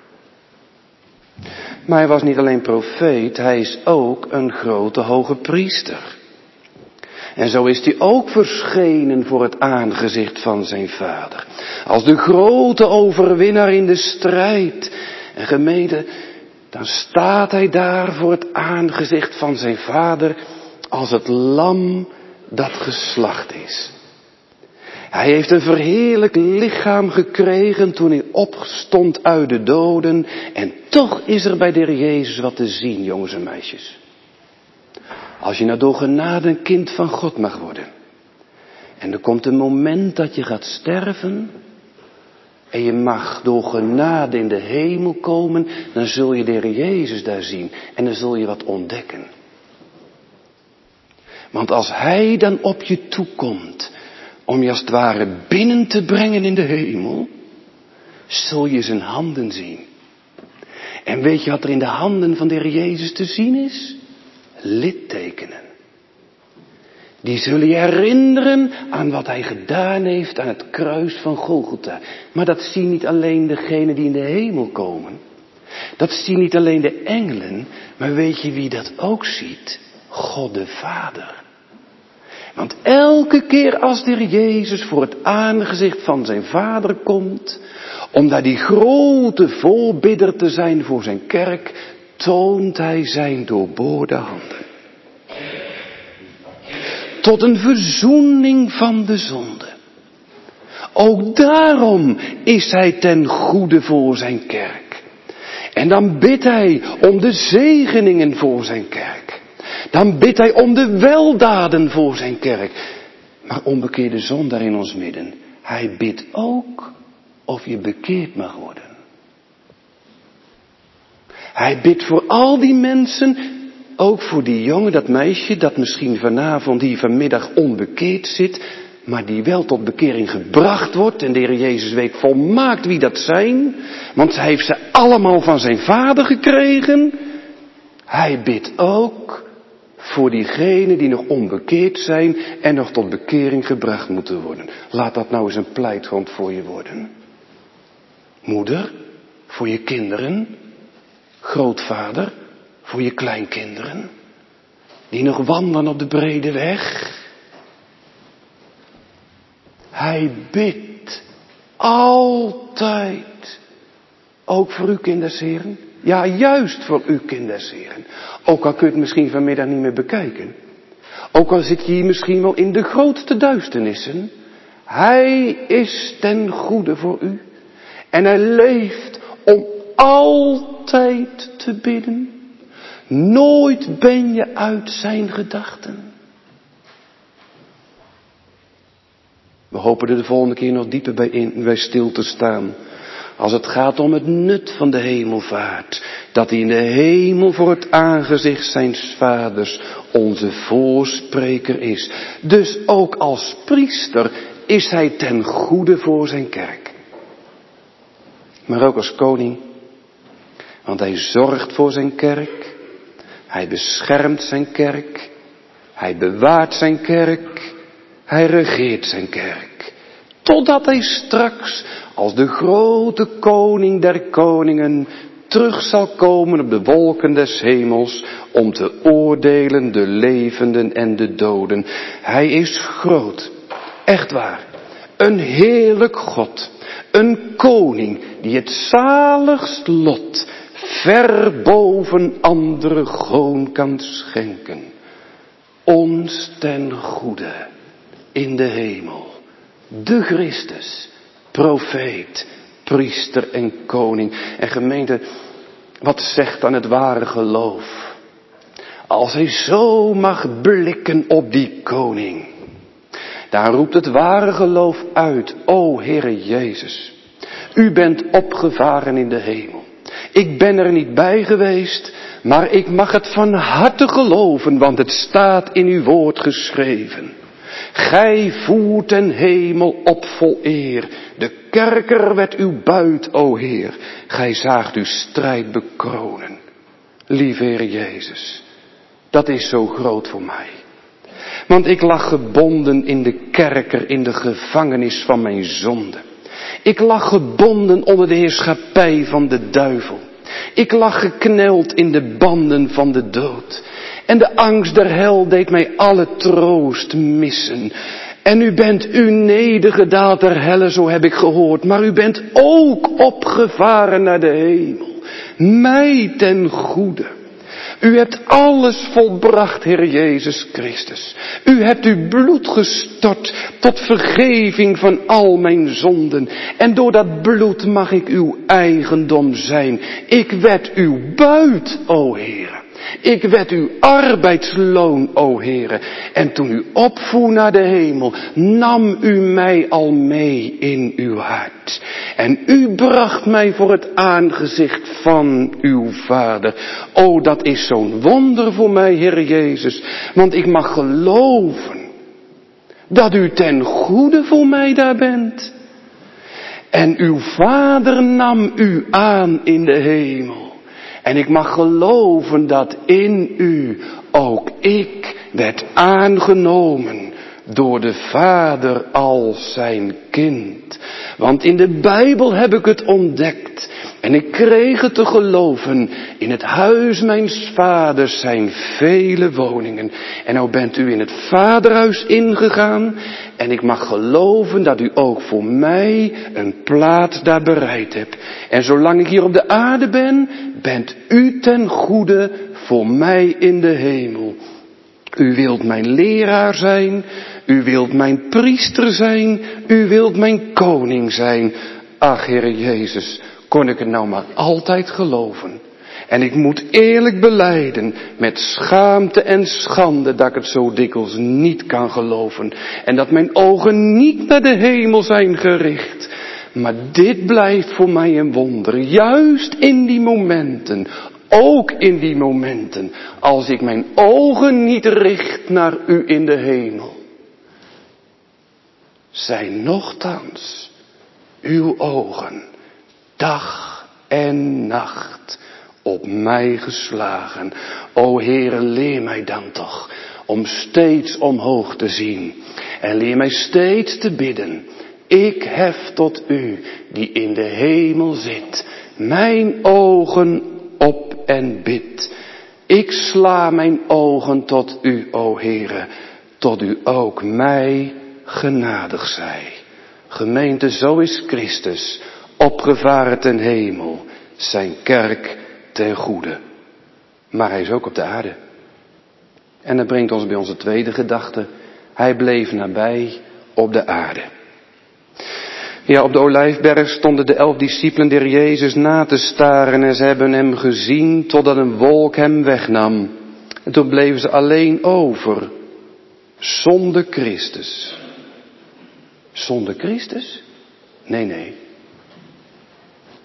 Maar hij was niet alleen profeet, hij is ook een grote hoge priester. En zo is hij ook verschenen voor het aangezicht van zijn vader. Als de grote overwinnaar in de strijd. En gemeente, dan staat hij daar voor het aangezicht van zijn vader als het lam dat geslacht is. Hij heeft een verheerlijk lichaam gekregen toen hij opstond uit de doden. En toch is er bij de Heer Jezus wat te zien, jongens en meisjes. Als je nou door genade een kind van God mag worden. En er komt een moment dat je gaat sterven. En je mag door genade in de hemel komen. Dan zul je de Heer Jezus daar zien. En dan zul je wat ontdekken. Want als hij dan op je toekomt, om je als het ware binnen te brengen in de hemel, zul je zijn handen zien. En weet je wat er in de handen van de Heer Jezus te zien is? Littekenen. Die zullen je herinneren aan wat hij gedaan heeft aan het kruis van Golgotha. Maar dat zien niet alleen degenen die in de hemel komen. Dat zien niet alleen de engelen. Maar weet je wie dat ook ziet? God de Vader. Want elke keer als de Heer Jezus voor het aangezicht van zijn Vader komt, om daar die grote voorbidder te zijn voor zijn kerk, toont hij zijn doorboorde handen. Tot een verzoening van de zonde. Ook daarom is hij ten goede voor zijn kerk. En dan bidt hij om de zegeningen voor zijn kerk. Dan bidt hij om de weldaden voor zijn kerk. Maar onbekeerde zondaar in ons midden, hij bidt ook of je bekeerd mag worden. Hij bidt voor al die mensen, ook voor die jongen, dat meisje dat misschien vanavond hier vanmiddag onbekeerd zit, maar die wel tot bekering gebracht wordt. En de Heer Jezus weet volmaakt wie dat zijn, want hij heeft ze allemaal van zijn Vader gekregen. Hij bidt ook voor diegenen die nog onbekeerd zijn en nog tot bekering gebracht moeten worden. Laat dat nou eens een pleitgrond voor je worden. Moeder, voor je kinderen. Grootvader, voor je kleinkinderen. Die nog wandelen op de brede weg. Hij bidt altijd. Ook voor uw kindersheren. Ja, juist voor uw kindersheren. Ook al kun je het misschien vanmiddag niet meer bekijken. Ook al zit je hier misschien wel in de grootste duisternissen. Hij is ten goede voor u. En hij leeft om altijd te bidden. Nooit ben je uit zijn gedachten. We hopen er de volgende keer nog dieper bij, in, bij stil te staan. Als het gaat om het nut van de hemelvaart. Dat hij in de hemel voor het aangezicht zijns vaders onze voorspreker is. Dus ook als priester is hij ten goede voor zijn kerk. Maar ook als koning. Want hij zorgt voor zijn kerk. Hij beschermt zijn kerk. Hij bewaart zijn kerk. Hij regeert zijn kerk. Totdat hij straks, als de grote koning der koningen, terug zal komen op de wolken des hemels, om te oordelen de levenden en de doden. Hij is groot, echt waar, een heerlijk God, een koning die het zaligst lot ver boven andere gewoon kan schenken. Ons ten goede in de hemel, de Christus, profeet, priester en koning. En gemeente, wat zegt dan het ware geloof? Als hij zo mag blikken op die koning, daar roept het ware geloof uit: O Heere Jezus, u bent opgevaren in de hemel. Ik ben er niet bij geweest, maar ik mag het van harte geloven, want het staat in uw woord geschreven. Gij voert ten hemel op vol eer, de kerker werd uw buit, o Heer. Gij zaagt uw strijd bekronen. Lieve Heer Jezus, dat is zo groot voor mij. Want ik lag gebonden in de kerker, in de gevangenis van mijn zonde. Ik lag gebonden onder de heerschappij van de duivel. Ik lag gekneld in de banden van de dood. En de angst der hel deed mij alle troost missen. En u bent u nedergedaald ter helle, zo heb ik gehoord. Maar u bent ook opgevaren naar de hemel. Mij ten goede. U hebt alles volbracht, Heer Jezus Christus. U hebt uw bloed gestort tot vergeving van al mijn zonden. En door dat bloed mag ik uw eigendom zijn. Ik werd uw buit, o Heer. Ik werd uw arbeidsloon, o Heere. En toen u opvoer naar de hemel, nam u mij al mee in uw hart. En u bracht mij voor het aangezicht van uw Vader. O, dat is zo'n wonder voor mij, Heer Jezus. Want ik mag geloven dat u ten goede voor mij daar bent. En uw Vader nam u aan in de hemel. En ik mag geloven dat in u ook ik werd aangenomen door de Vader als zijn kind. Want in de Bijbel heb ik het ontdekt. En ik kreeg het te geloven. In het huis mijns vaders zijn vele woningen. En nou bent u in het vaderhuis ingegaan. En ik mag geloven dat u ook voor mij een plaats daar bereid hebt. En zolang ik hier op de aarde ben, bent u ten goede voor mij in de hemel. U wilt mijn leraar zijn. U wilt mijn priester zijn. U wilt mijn koning zijn. Ach, Heere Jezus, kon ik het nou maar altijd geloven. En ik moet eerlijk belijden, met schaamte en schande, dat ik het zo dikwijls niet kan geloven. En dat mijn ogen niet naar de hemel zijn gericht. Maar dit blijft voor mij een wonder. Juist in die momenten, ook in die momenten, als ik mijn ogen niet richt naar u in de hemel. Zijn nochtans uw ogen dag en nacht op mij geslagen. O Heere, leer mij dan toch om steeds omhoog te zien. En leer mij steeds te bidden. Ik hef tot u die in de hemel zit, mijn ogen op en bid. Ik sla mijn ogen tot u, o Heere, tot u ook mij genadig zij. Gemeente, zo is Christus opgevaren ten hemel, zijn kerk ten goede. Maar hij is ook op de aarde. En dat brengt ons bij onze tweede gedachte. Hij bleef nabij op de aarde. Ja, op de Olijfberg stonden de elf discipelen der Jezus na te staren en ze hebben hem gezien totdat een wolk hem wegnam. En toen bleven ze alleen over, zonder Christus. Zonder Christus? Nee, nee.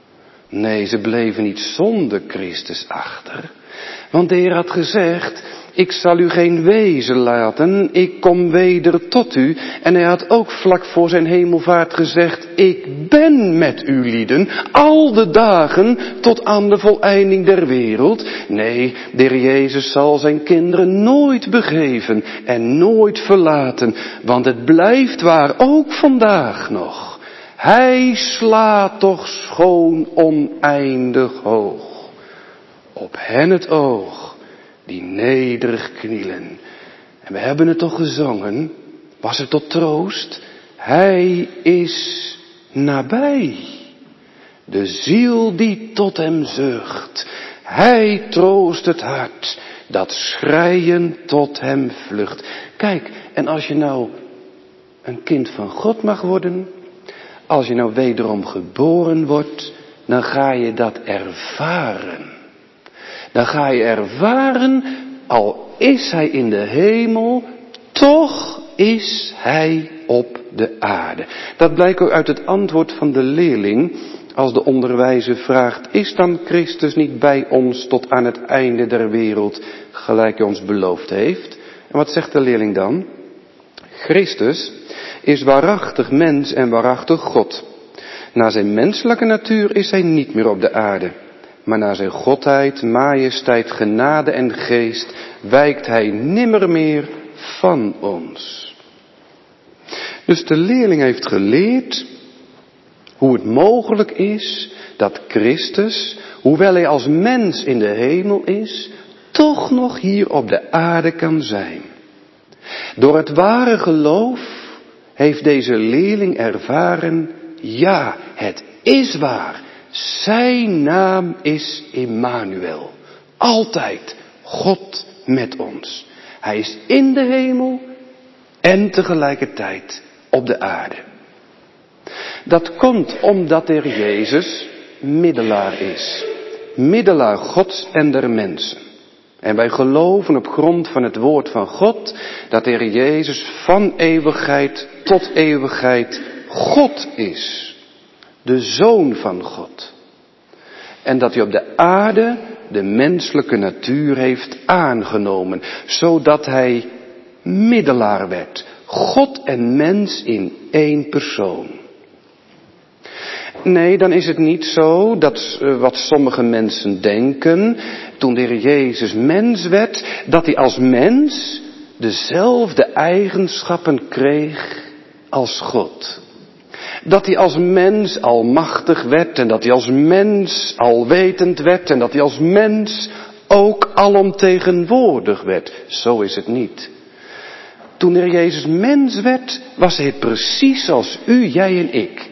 Nee, ze bleven niet zonder Christus achter. Want de Heer had gezegd, ik zal u geen wezen laten, ik kom weder tot u. En hij had ook vlak voor zijn hemelvaart gezegd, ik ben met u lieden, al de dagen tot aan de voleinding der wereld. Nee, de Heer Jezus zal zijn kinderen nooit begeven en nooit verlaten, want het blijft waar, ook vandaag nog. Hij slaat toch schoon oneindig hoog op hen het oog die nederig knielen. En we hebben het toch gezongen, was het tot troost? Hij is nabij, de ziel die tot hem zucht. Hij troost het hart dat schreien tot hem vlucht. Kijk, en als je nou een kind van God mag worden, als je nou wederom geboren wordt, dan ga je dat ervaren. Dan ga je ervaren, al is hij in de hemel, toch is hij op de aarde. Dat blijkt ook uit het antwoord van de leerling, als de onderwijzer vraagt, is dan Christus niet bij ons tot aan het einde der wereld, gelijk hij ons beloofd heeft? En wat zegt de leerling dan? Christus is waarachtig mens en waarachtig God. Naar zijn menselijke natuur is hij niet meer op de aarde. Maar naar zijn godheid, majesteit, genade en geest wijkt hij nimmer meer van ons. Dus de leerling heeft geleerd hoe het mogelijk is dat Christus, hoewel hij als mens in de hemel is, toch nog hier op de aarde kan zijn. Door het ware geloof heeft deze leerling ervaren, ja, het is waar. Zijn naam is Immanuel. Altijd God met ons. Hij is in de hemel en tegelijkertijd op de aarde. Dat komt omdat de Heer Jezus middelaar is. Middelaar Gods en der mensen. En wij geloven op grond van het woord van God dat de Heer Jezus van eeuwigheid tot eeuwigheid God is. De Zoon van God. En dat hij op de aarde de menselijke natuur heeft aangenomen. Zodat hij middelaar werd. God en mens in één persoon. Nee, dan is het niet zo dat uh, wat sommige mensen denken, toen de Heer Jezus mens werd, dat hij als mens dezelfde eigenschappen kreeg als God. Dat hij als mens almachtig werd en dat hij als mens alwetend werd en dat hij als mens ook alomtegenwoordig werd. Zo is het niet. Toen de Heer Jezus mens werd, was hij precies als u, jij en ik.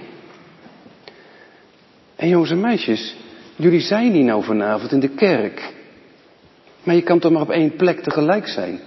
En jongens en meisjes, jullie zijn hier nou vanavond in de kerk. Maar je kan toch maar op één plek tegelijk zijn.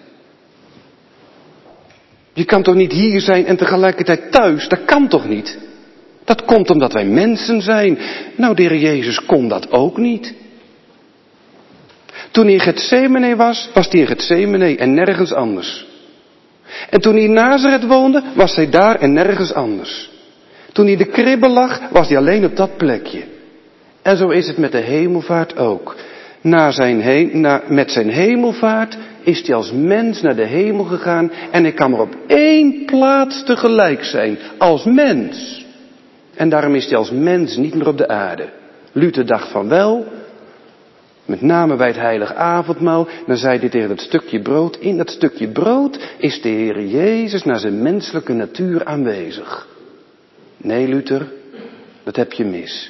Je kan toch niet hier zijn en tegelijkertijd thuis? Dat kan toch niet? Dat komt omdat wij mensen zijn. Nou, de Heer Jezus kon dat ook niet. Toen hij in Getsemane was, was hij in Getsemane en nergens anders. En toen hij in Nazareth woonde, was hij daar en nergens anders. Toen hij in de kribbe lag, was hij alleen op dat plekje. En zo is het met de hemelvaart ook. Na zijn he- na, met zijn hemelvaart is hij als mens naar de hemel gegaan en hij kan maar op één plaats tegelijk zijn, als mens. En daarom is hij als mens niet meer op de aarde. Luther dacht van wel, met name bij het heilige avondmaal, dan zei hij tegen het stukje brood, in dat stukje brood is de Heer Jezus naar zijn menselijke natuur aanwezig. Nee, Luther, dat heb je mis.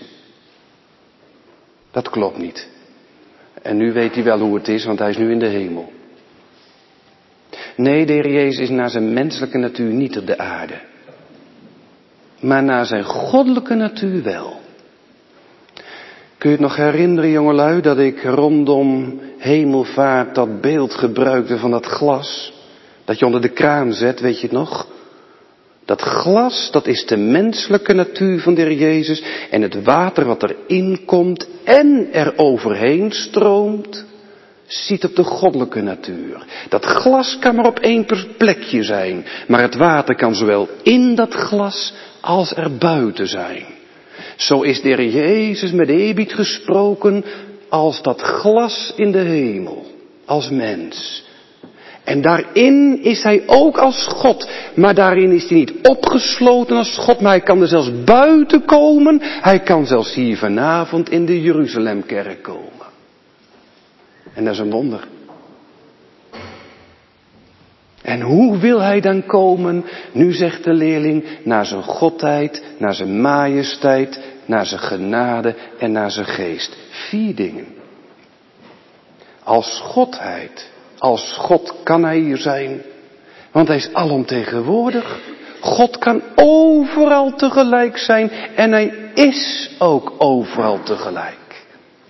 Dat klopt niet. En nu weet hij wel hoe het is, want hij is nu in de hemel. Nee, de Heer Jezus is naar zijn menselijke natuur niet op de aarde. Maar naar zijn goddelijke natuur wel. Kun je het nog herinneren, jongelui, dat ik rondom hemelvaart dat beeld gebruikte van dat glas? Dat je onder de kraan zet, weet je het nog? Dat glas, dat is de menselijke natuur van de Heer Jezus. En het water wat erin komt en er overheen stroomt, ziet op de goddelijke natuur. Dat glas kan maar op één plekje zijn. Maar het water kan zowel in dat glas als er buiten zijn. Zo is de Heer Jezus met eerbied gesproken als dat glas in de hemel, als mens. En daarin is hij ook als God, maar daarin is hij niet opgesloten als God, maar hij kan er zelfs buiten komen. Hij kan zelfs hier vanavond in de Jeruzalemkerk komen. En dat is een wonder. En hoe wil hij dan komen? Nu zegt de leerling, naar zijn godheid, naar zijn majesteit, naar zijn genade en naar zijn geest. Vier dingen. Als godheid, als God kan hij hier zijn, want hij is alomtegenwoordig. God kan overal tegelijk zijn en hij is ook overal tegelijk.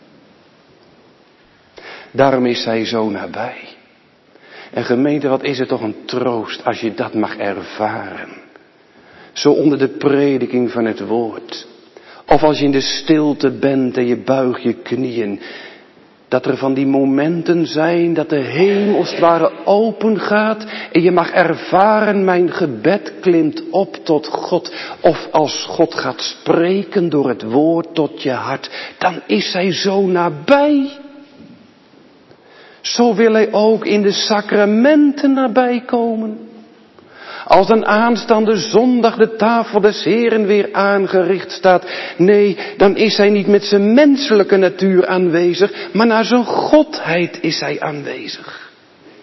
Daarom is hij zo nabij. En gemeente, wat is het toch een troost als je dat mag ervaren. Zo onder de prediking van het woord. Of als je in de stilte bent en je buigt je knieën. Dat er van die momenten zijn dat de hemel als het ware open gaat. En je mag ervaren, mijn gebed klimt op tot God. Of als God gaat spreken door het woord tot je hart. Dan is hij zo nabij. Zo wil hij ook in de sacramenten nabij komen. Als een aanstaande zondag de tafel des Heren weer aangericht staat. Nee, dan is hij niet met zijn menselijke natuur aanwezig, maar naar zijn godheid is hij aanwezig.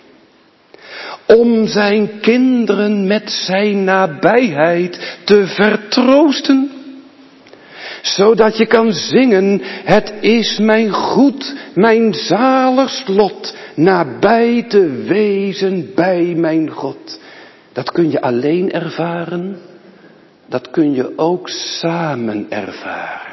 Om zijn kinderen met zijn nabijheid te vertroosten. Zodat je kan zingen, het is mijn goed, mijn zalig lot, nabij te wezen bij mijn God. Dat kun je alleen ervaren, dat kun je ook samen ervaren.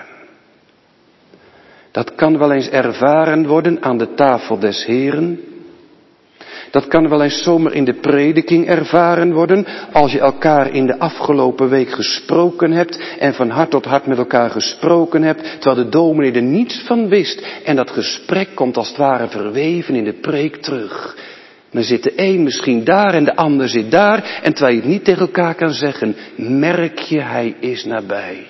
Dat kan wel eens ervaren worden aan de tafel des Heren. Dat kan wel eens zomaar in de prediking ervaren worden, als je elkaar in de afgelopen week gesproken hebt en van hart tot hart met elkaar gesproken hebt, terwijl de dominee er niets van wist en dat gesprek komt als het ware verweven in de preek terug. Dan zit de een misschien daar en de ander zit daar en terwijl je het niet tegen elkaar kan zeggen, merk je hij is nabij.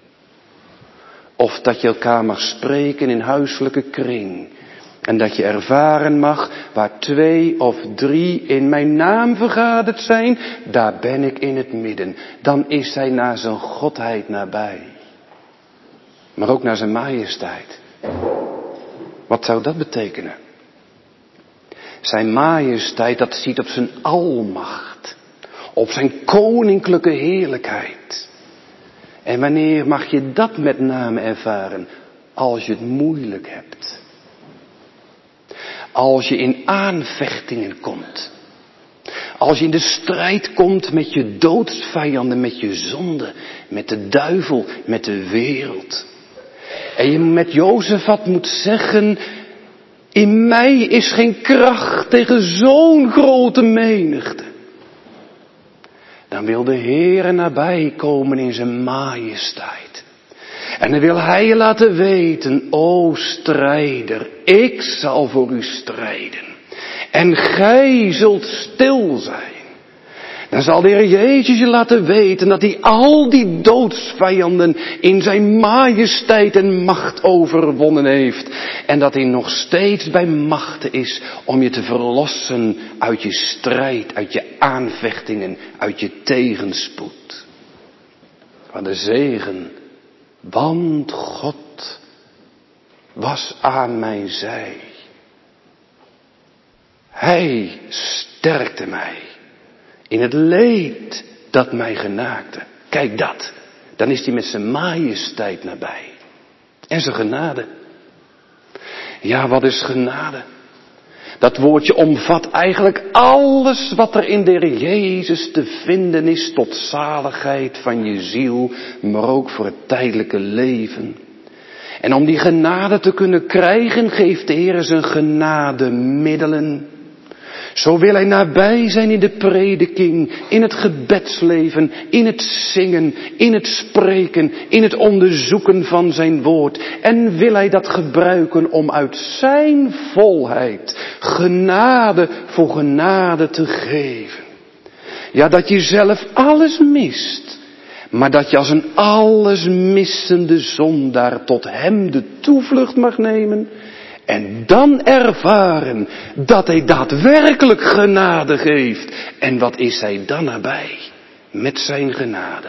Of dat je elkaar mag spreken in huiselijke kring. En dat je ervaren mag, waar twee of drie in mijn naam vergaderd zijn, daar ben ik in het midden. Dan is hij naar zijn godheid nabij. Maar ook naar zijn majesteit. Wat zou dat betekenen? Zijn majesteit, dat ziet op zijn almacht. Op zijn koninklijke heerlijkheid. En wanneer mag je dat met name ervaren? Als je het moeilijk hebt. Als je in aanvechtingen komt. Als je in de strijd komt met je doodsvijanden, met je zonde, met de duivel, met de wereld. En je met Jozefat moet zeggen, in mij is geen kracht tegen zo'n grote menigte. Dan wil de Heere nabij komen in zijn majesteit. En dan wil hij je laten weten, o strijder, ik zal voor u strijden. En gij zult stil zijn. Dan zal de Heer Jezus je laten weten dat hij al die doodsvijanden in zijn majesteit en macht overwonnen heeft. En dat hij nog steeds bij machten is om je te verlossen uit je strijd, uit je aanvechtingen, uit je tegenspoed. Van de zegen. Want God was aan mijn zij. Hij sterkte mij in het leed dat mij genaakte. Kijk dat, dan is hij met zijn majesteit nabij. En zijn genade. Ja, wat is genade? Dat woordje omvat eigenlijk alles wat er in de Heer Jezus te vinden is tot zaligheid van je ziel, maar ook voor het tijdelijke leven. En om die genade te kunnen krijgen, geeft de Heer zijn genademiddelen. Zo wil hij nabij zijn in de prediking, in het gebedsleven, in het zingen, in het spreken, in het onderzoeken van zijn woord. En wil hij dat gebruiken om uit zijn volheid genade voor genade te geven. Ja, dat je zelf alles mist, maar dat je als een alles missende zondaar tot hem de toevlucht mag nemen en dan ervaren dat hij daadwerkelijk genade geeft. En wat is hij dan nabij met zijn genade?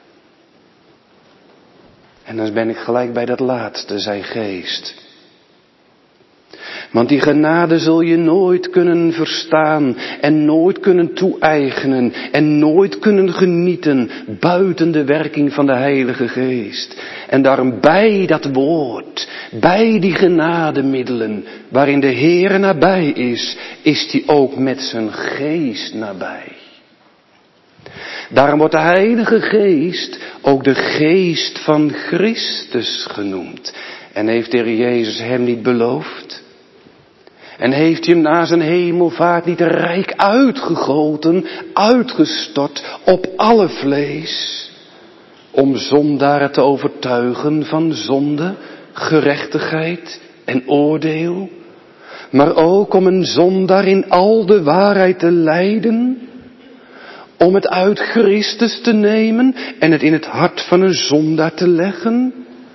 En dan ben ik gelijk bij dat laatste, zijn geest. Want die genade zul je nooit kunnen verstaan en nooit kunnen toe-eigenen en nooit kunnen genieten buiten de werking van de Heilige Geest. En daarom bij dat woord, bij die genademiddelen waarin de Heere nabij is, is die ook met zijn geest nabij. Daarom wordt de Heilige Geest ook de geest van Christus genoemd. En heeft de Heer Jezus hem niet beloofd? En heeft hij hem na zijn hemelvaart niet rijk uitgegoten, uitgestort op alle vlees, om zondaren te overtuigen van zonde, gerechtigheid en oordeel, maar ook om een zondaar in al de waarheid te leiden, om het uit Christus te nemen en het in het hart van een zondaar te leggen?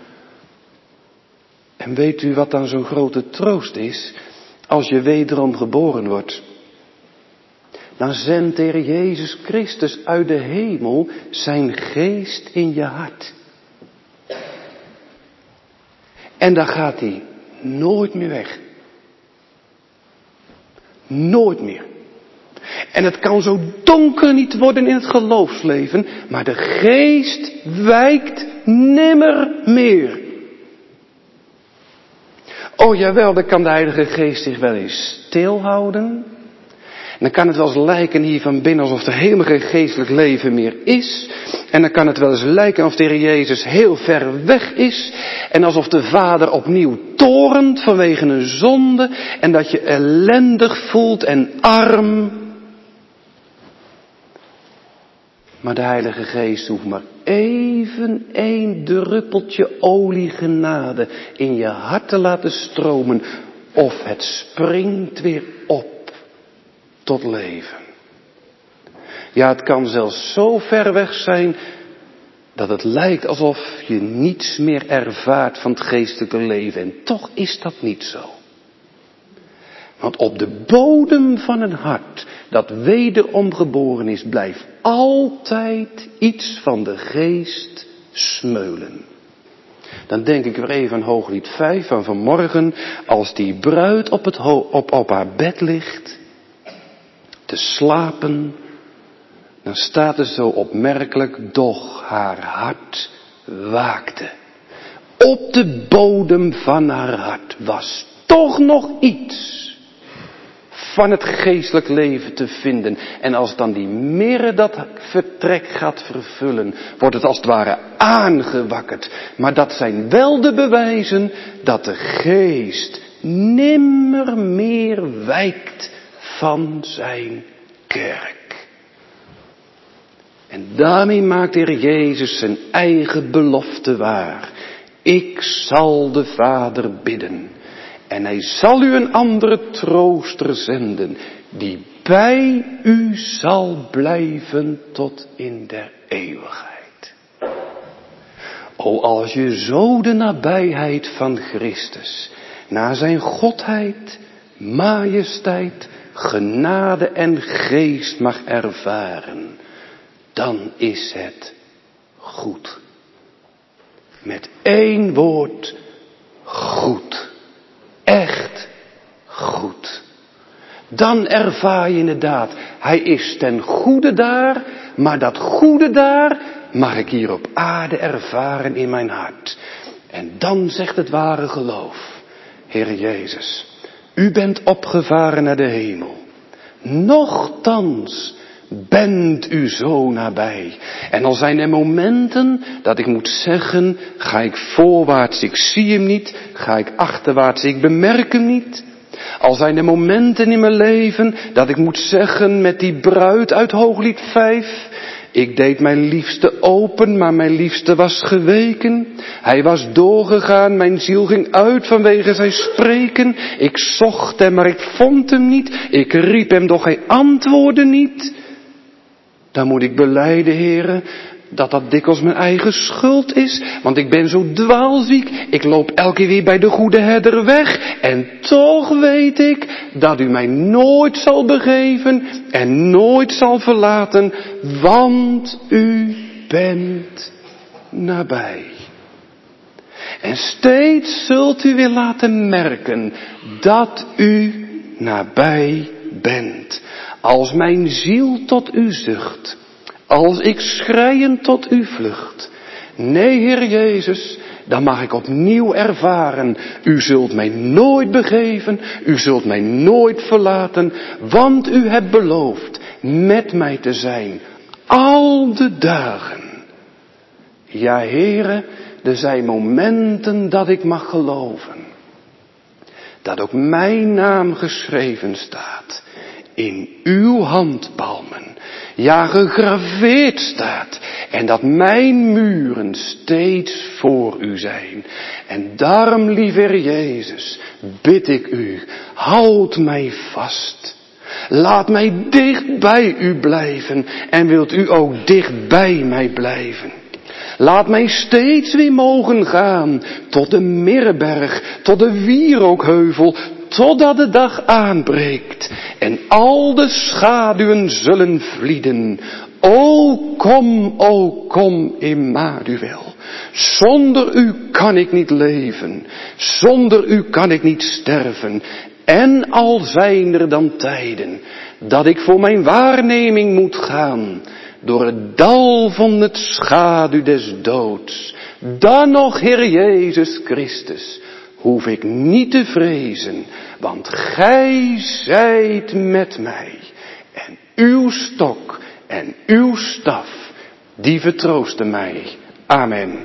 En weet u wat dan zo'n grote troost is? Als je wederom geboren wordt, dan zendt de Heer Jezus Christus uit de hemel zijn geest in je hart. En dan gaat hij nooit meer weg. Nooit meer. En het kan zo donker niet worden in het geloofsleven, maar de geest wijkt nimmer meer. Oh jawel, dan kan de Heilige Geest zich wel eens stilhouden. En dan kan het wel eens lijken hier van binnen alsof er helemaal geen geestelijk leven meer is. En dan kan het wel eens lijken alsof de Heer Jezus heel ver weg is. En alsof de Vader opnieuw torent vanwege een zonde. En dat je ellendig voelt en arm. Maar de Heilige Geest hoeft maar even één druppeltje olie genade in je hart te laten stromen. Of het springt weer op tot leven. Ja, het kan zelfs zo ver weg zijn dat het lijkt alsof je niets meer ervaart van het geestelijke leven. En toch is dat niet zo. Want op de bodem van een hart dat wederom geboren is, blijft altijd iets van de geest smeulen. Dan denk ik weer even aan Hooglied vijf van vanmorgen, als die bruid op, het ho- op, op haar bed ligt, te slapen, dan staat er zo opmerkelijk, doch haar hart waakte. Op de bodem van haar hart was toch nog iets van het geestelijk leven te vinden. En als dan die mirre dat vertrek gaat vervullen, wordt het als het ware aangewakkerd. Maar dat zijn wel de bewijzen dat de geest nimmer meer wijkt van zijn kerk. En daarmee maakt de Heer Jezus zijn eigen belofte waar. Ik zal de Vader bidden. En hij zal u een andere trooster zenden, die bij u zal blijven tot in der eeuwigheid. O, als je zo de nabijheid van Christus, na zijn godheid, majesteit, genade en geest mag ervaren, dan is het goed. Met één woord, goed. Echt goed. Dan ervaar je inderdaad, hij is ten goede daar, maar dat goede daar mag ik hier op aarde ervaren in mijn hart. En dan zegt het ware geloof, Heer Jezus, u bent opgevaren naar de hemel. Nochtans bent u zo nabij. En al zijn er momenten dat ik moet zeggen, ga ik voorwaarts, ik zie hem niet. Ga ik achterwaarts, ik bemerk hem niet. Al zijn er momenten in mijn leven dat ik moet zeggen met die bruid uit Hooglied vijf. Ik deed mijn liefste open, maar mijn liefste was geweken. Hij was doorgegaan, mijn ziel ging uit vanwege zijn spreken. Ik zocht hem, maar ik vond hem niet. Ik riep hem, doch hij antwoordde niet. Dan moet ik belijden, Heere, dat dat dikwijls mijn eigen schuld is, want ik ben zo dwaalziek, ik loop elke keer weer bij de goede herder weg, en toch weet ik dat u mij nooit zal begeven en nooit zal verlaten, want u bent nabij. En steeds zult u weer laten merken dat u nabij bent. Als mijn ziel tot u zucht, als ik schreiend tot u vlucht. Nee, Heer Jezus, dan mag ik opnieuw ervaren, u zult mij nooit begeven, u zult mij nooit verlaten, want u hebt beloofd met mij te zijn, al de dagen. Ja, Heere, er zijn momenten dat ik mag geloven, dat ook mijn naam geschreven staat in uw handpalmen, ja gegraveerd staat, en dat mijn muren steeds voor u zijn. En daarom, lieve Heer Jezus, bid ik u, houd mij vast. Laat mij dicht bij u blijven en wilt u ook dicht bij mij blijven. Laat mij steeds weer mogen gaan tot de Mirreberg, tot de Wierookheuvel, totdat de dag aanbreekt en al de schaduwen zullen vlieden. O kom, o kom, Immanuel. Zonder u kan ik niet leven, zonder u kan ik niet sterven. En al zijn er dan tijden dat ik voor mijn waarneming moet gaan door het dal van het schaduw des doods, dan nog, Heer Jezus Christus, hoef ik niet te vrezen, want gij zijt met mij. En uw stok en uw staf, die vertroosten mij. Amen.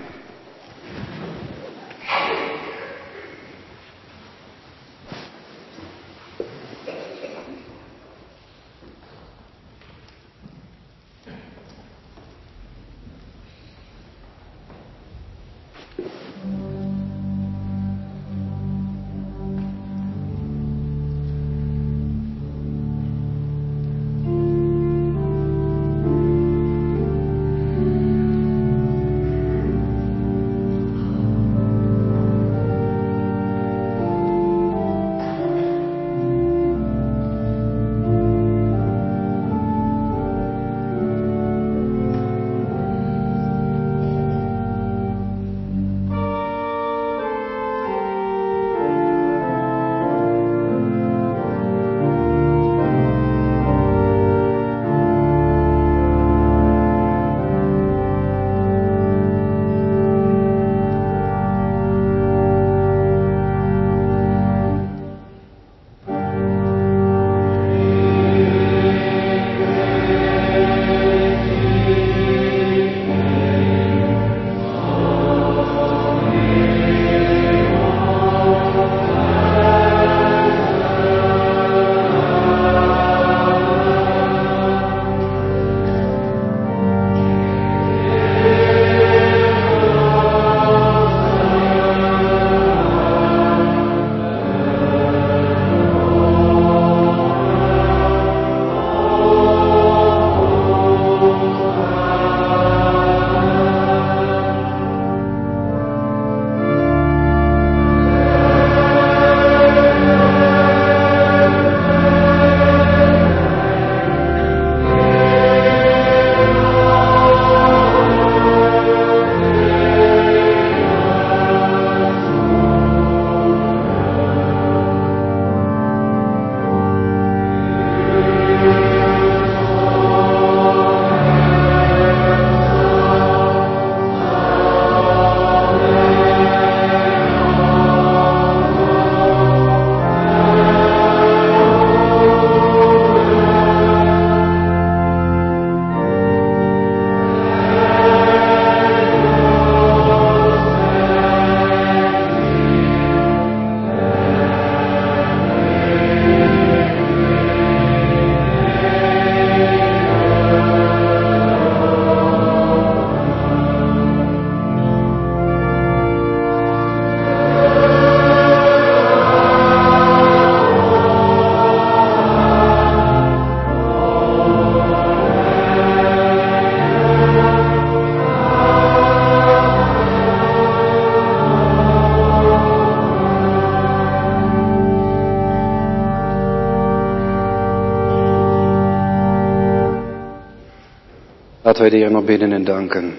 laten wij de Heer nog bidden en danken.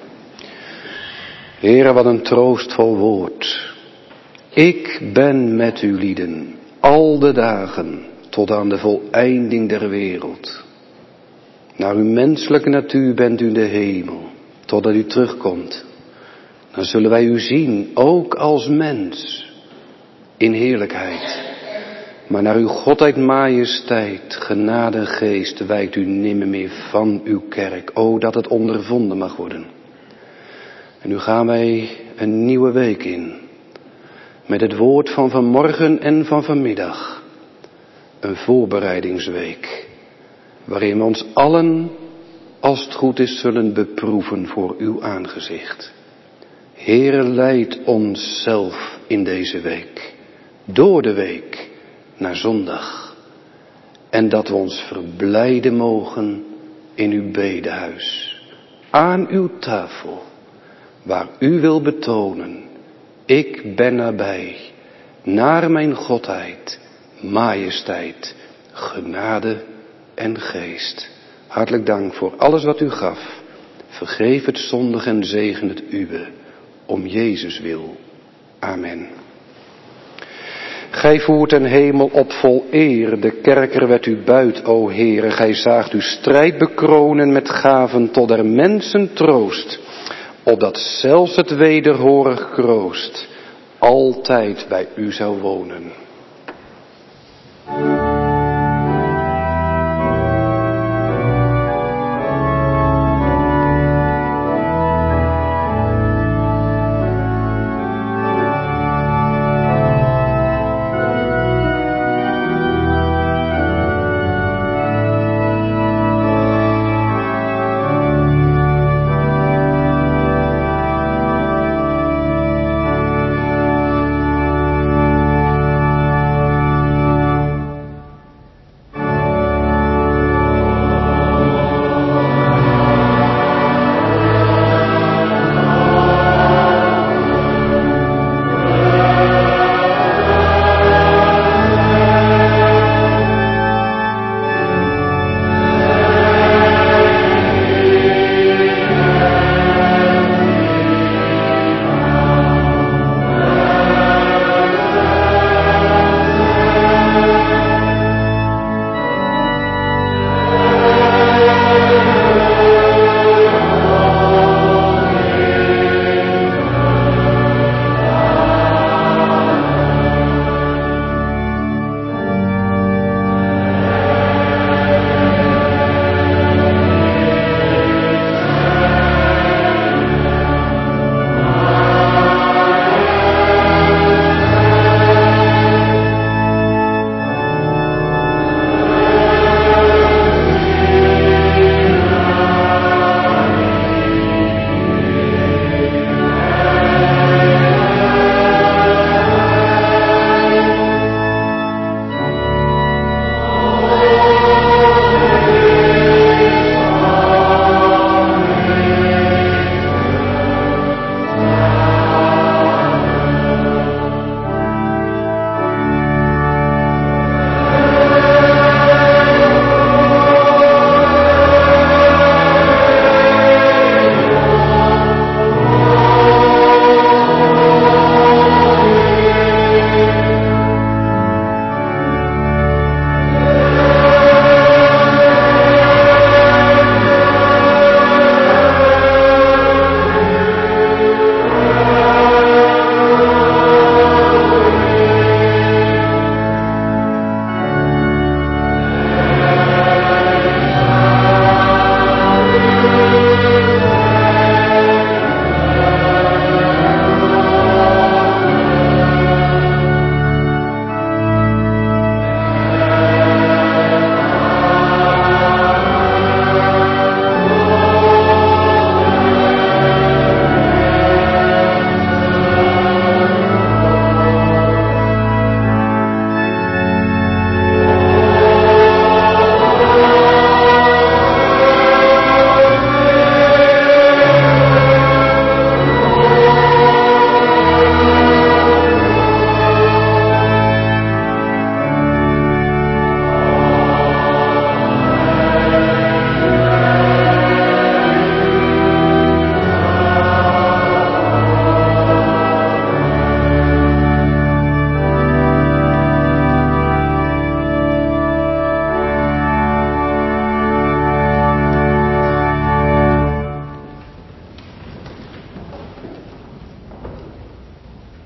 Heere, wat een troostvol woord. Ik ben met u lieden, al de dagen, tot aan de voleinding der wereld. Naar uw menselijke natuur bent u in de hemel, totdat u terugkomt. Dan zullen wij u zien, ook als mens, in heerlijkheid. Maar naar uw godheid, majesteit, genade en geest wijkt u nimmer meer van uw kerk. O, dat het ondervonden mag worden. En nu gaan wij een nieuwe week in. Met het woord van vanmorgen en van vanmiddag. Een voorbereidingsweek. Waarin we ons allen, als het goed is, zullen beproeven voor uw aangezicht. Heere, leid ons zelf in deze week. Door de week naar zondag. En dat we ons verblijden mogen in uw bedehuis. Aan uw tafel. Waar u wil betonen. Ik ben nabij. Naar mijn godheid, majesteit, genade en geest. Hartelijk dank voor alles wat u gaf. Vergeef het zondig en zegen het uwe. Om Jezus wil. Amen. Gij voert den hemel op vol eer, de kerker werd u buit, o Heere. Gij zaagt uw strijd bekronen met gaven tot der mensen troost, opdat zelfs het wederhorig kroost altijd bij u zou wonen.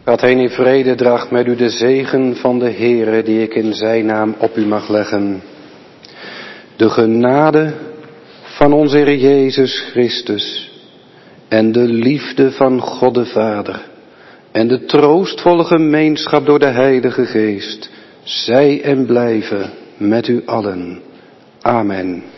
Gaat heen in vrede, draagt met u de zegen van de Heere, die ik in zijn naam op u mag leggen. De genade van onze Heer Jezus Christus en de liefde van God de Vader en de troostvolle gemeenschap door de Heilige Geest, zij en blijven met u allen. Amen.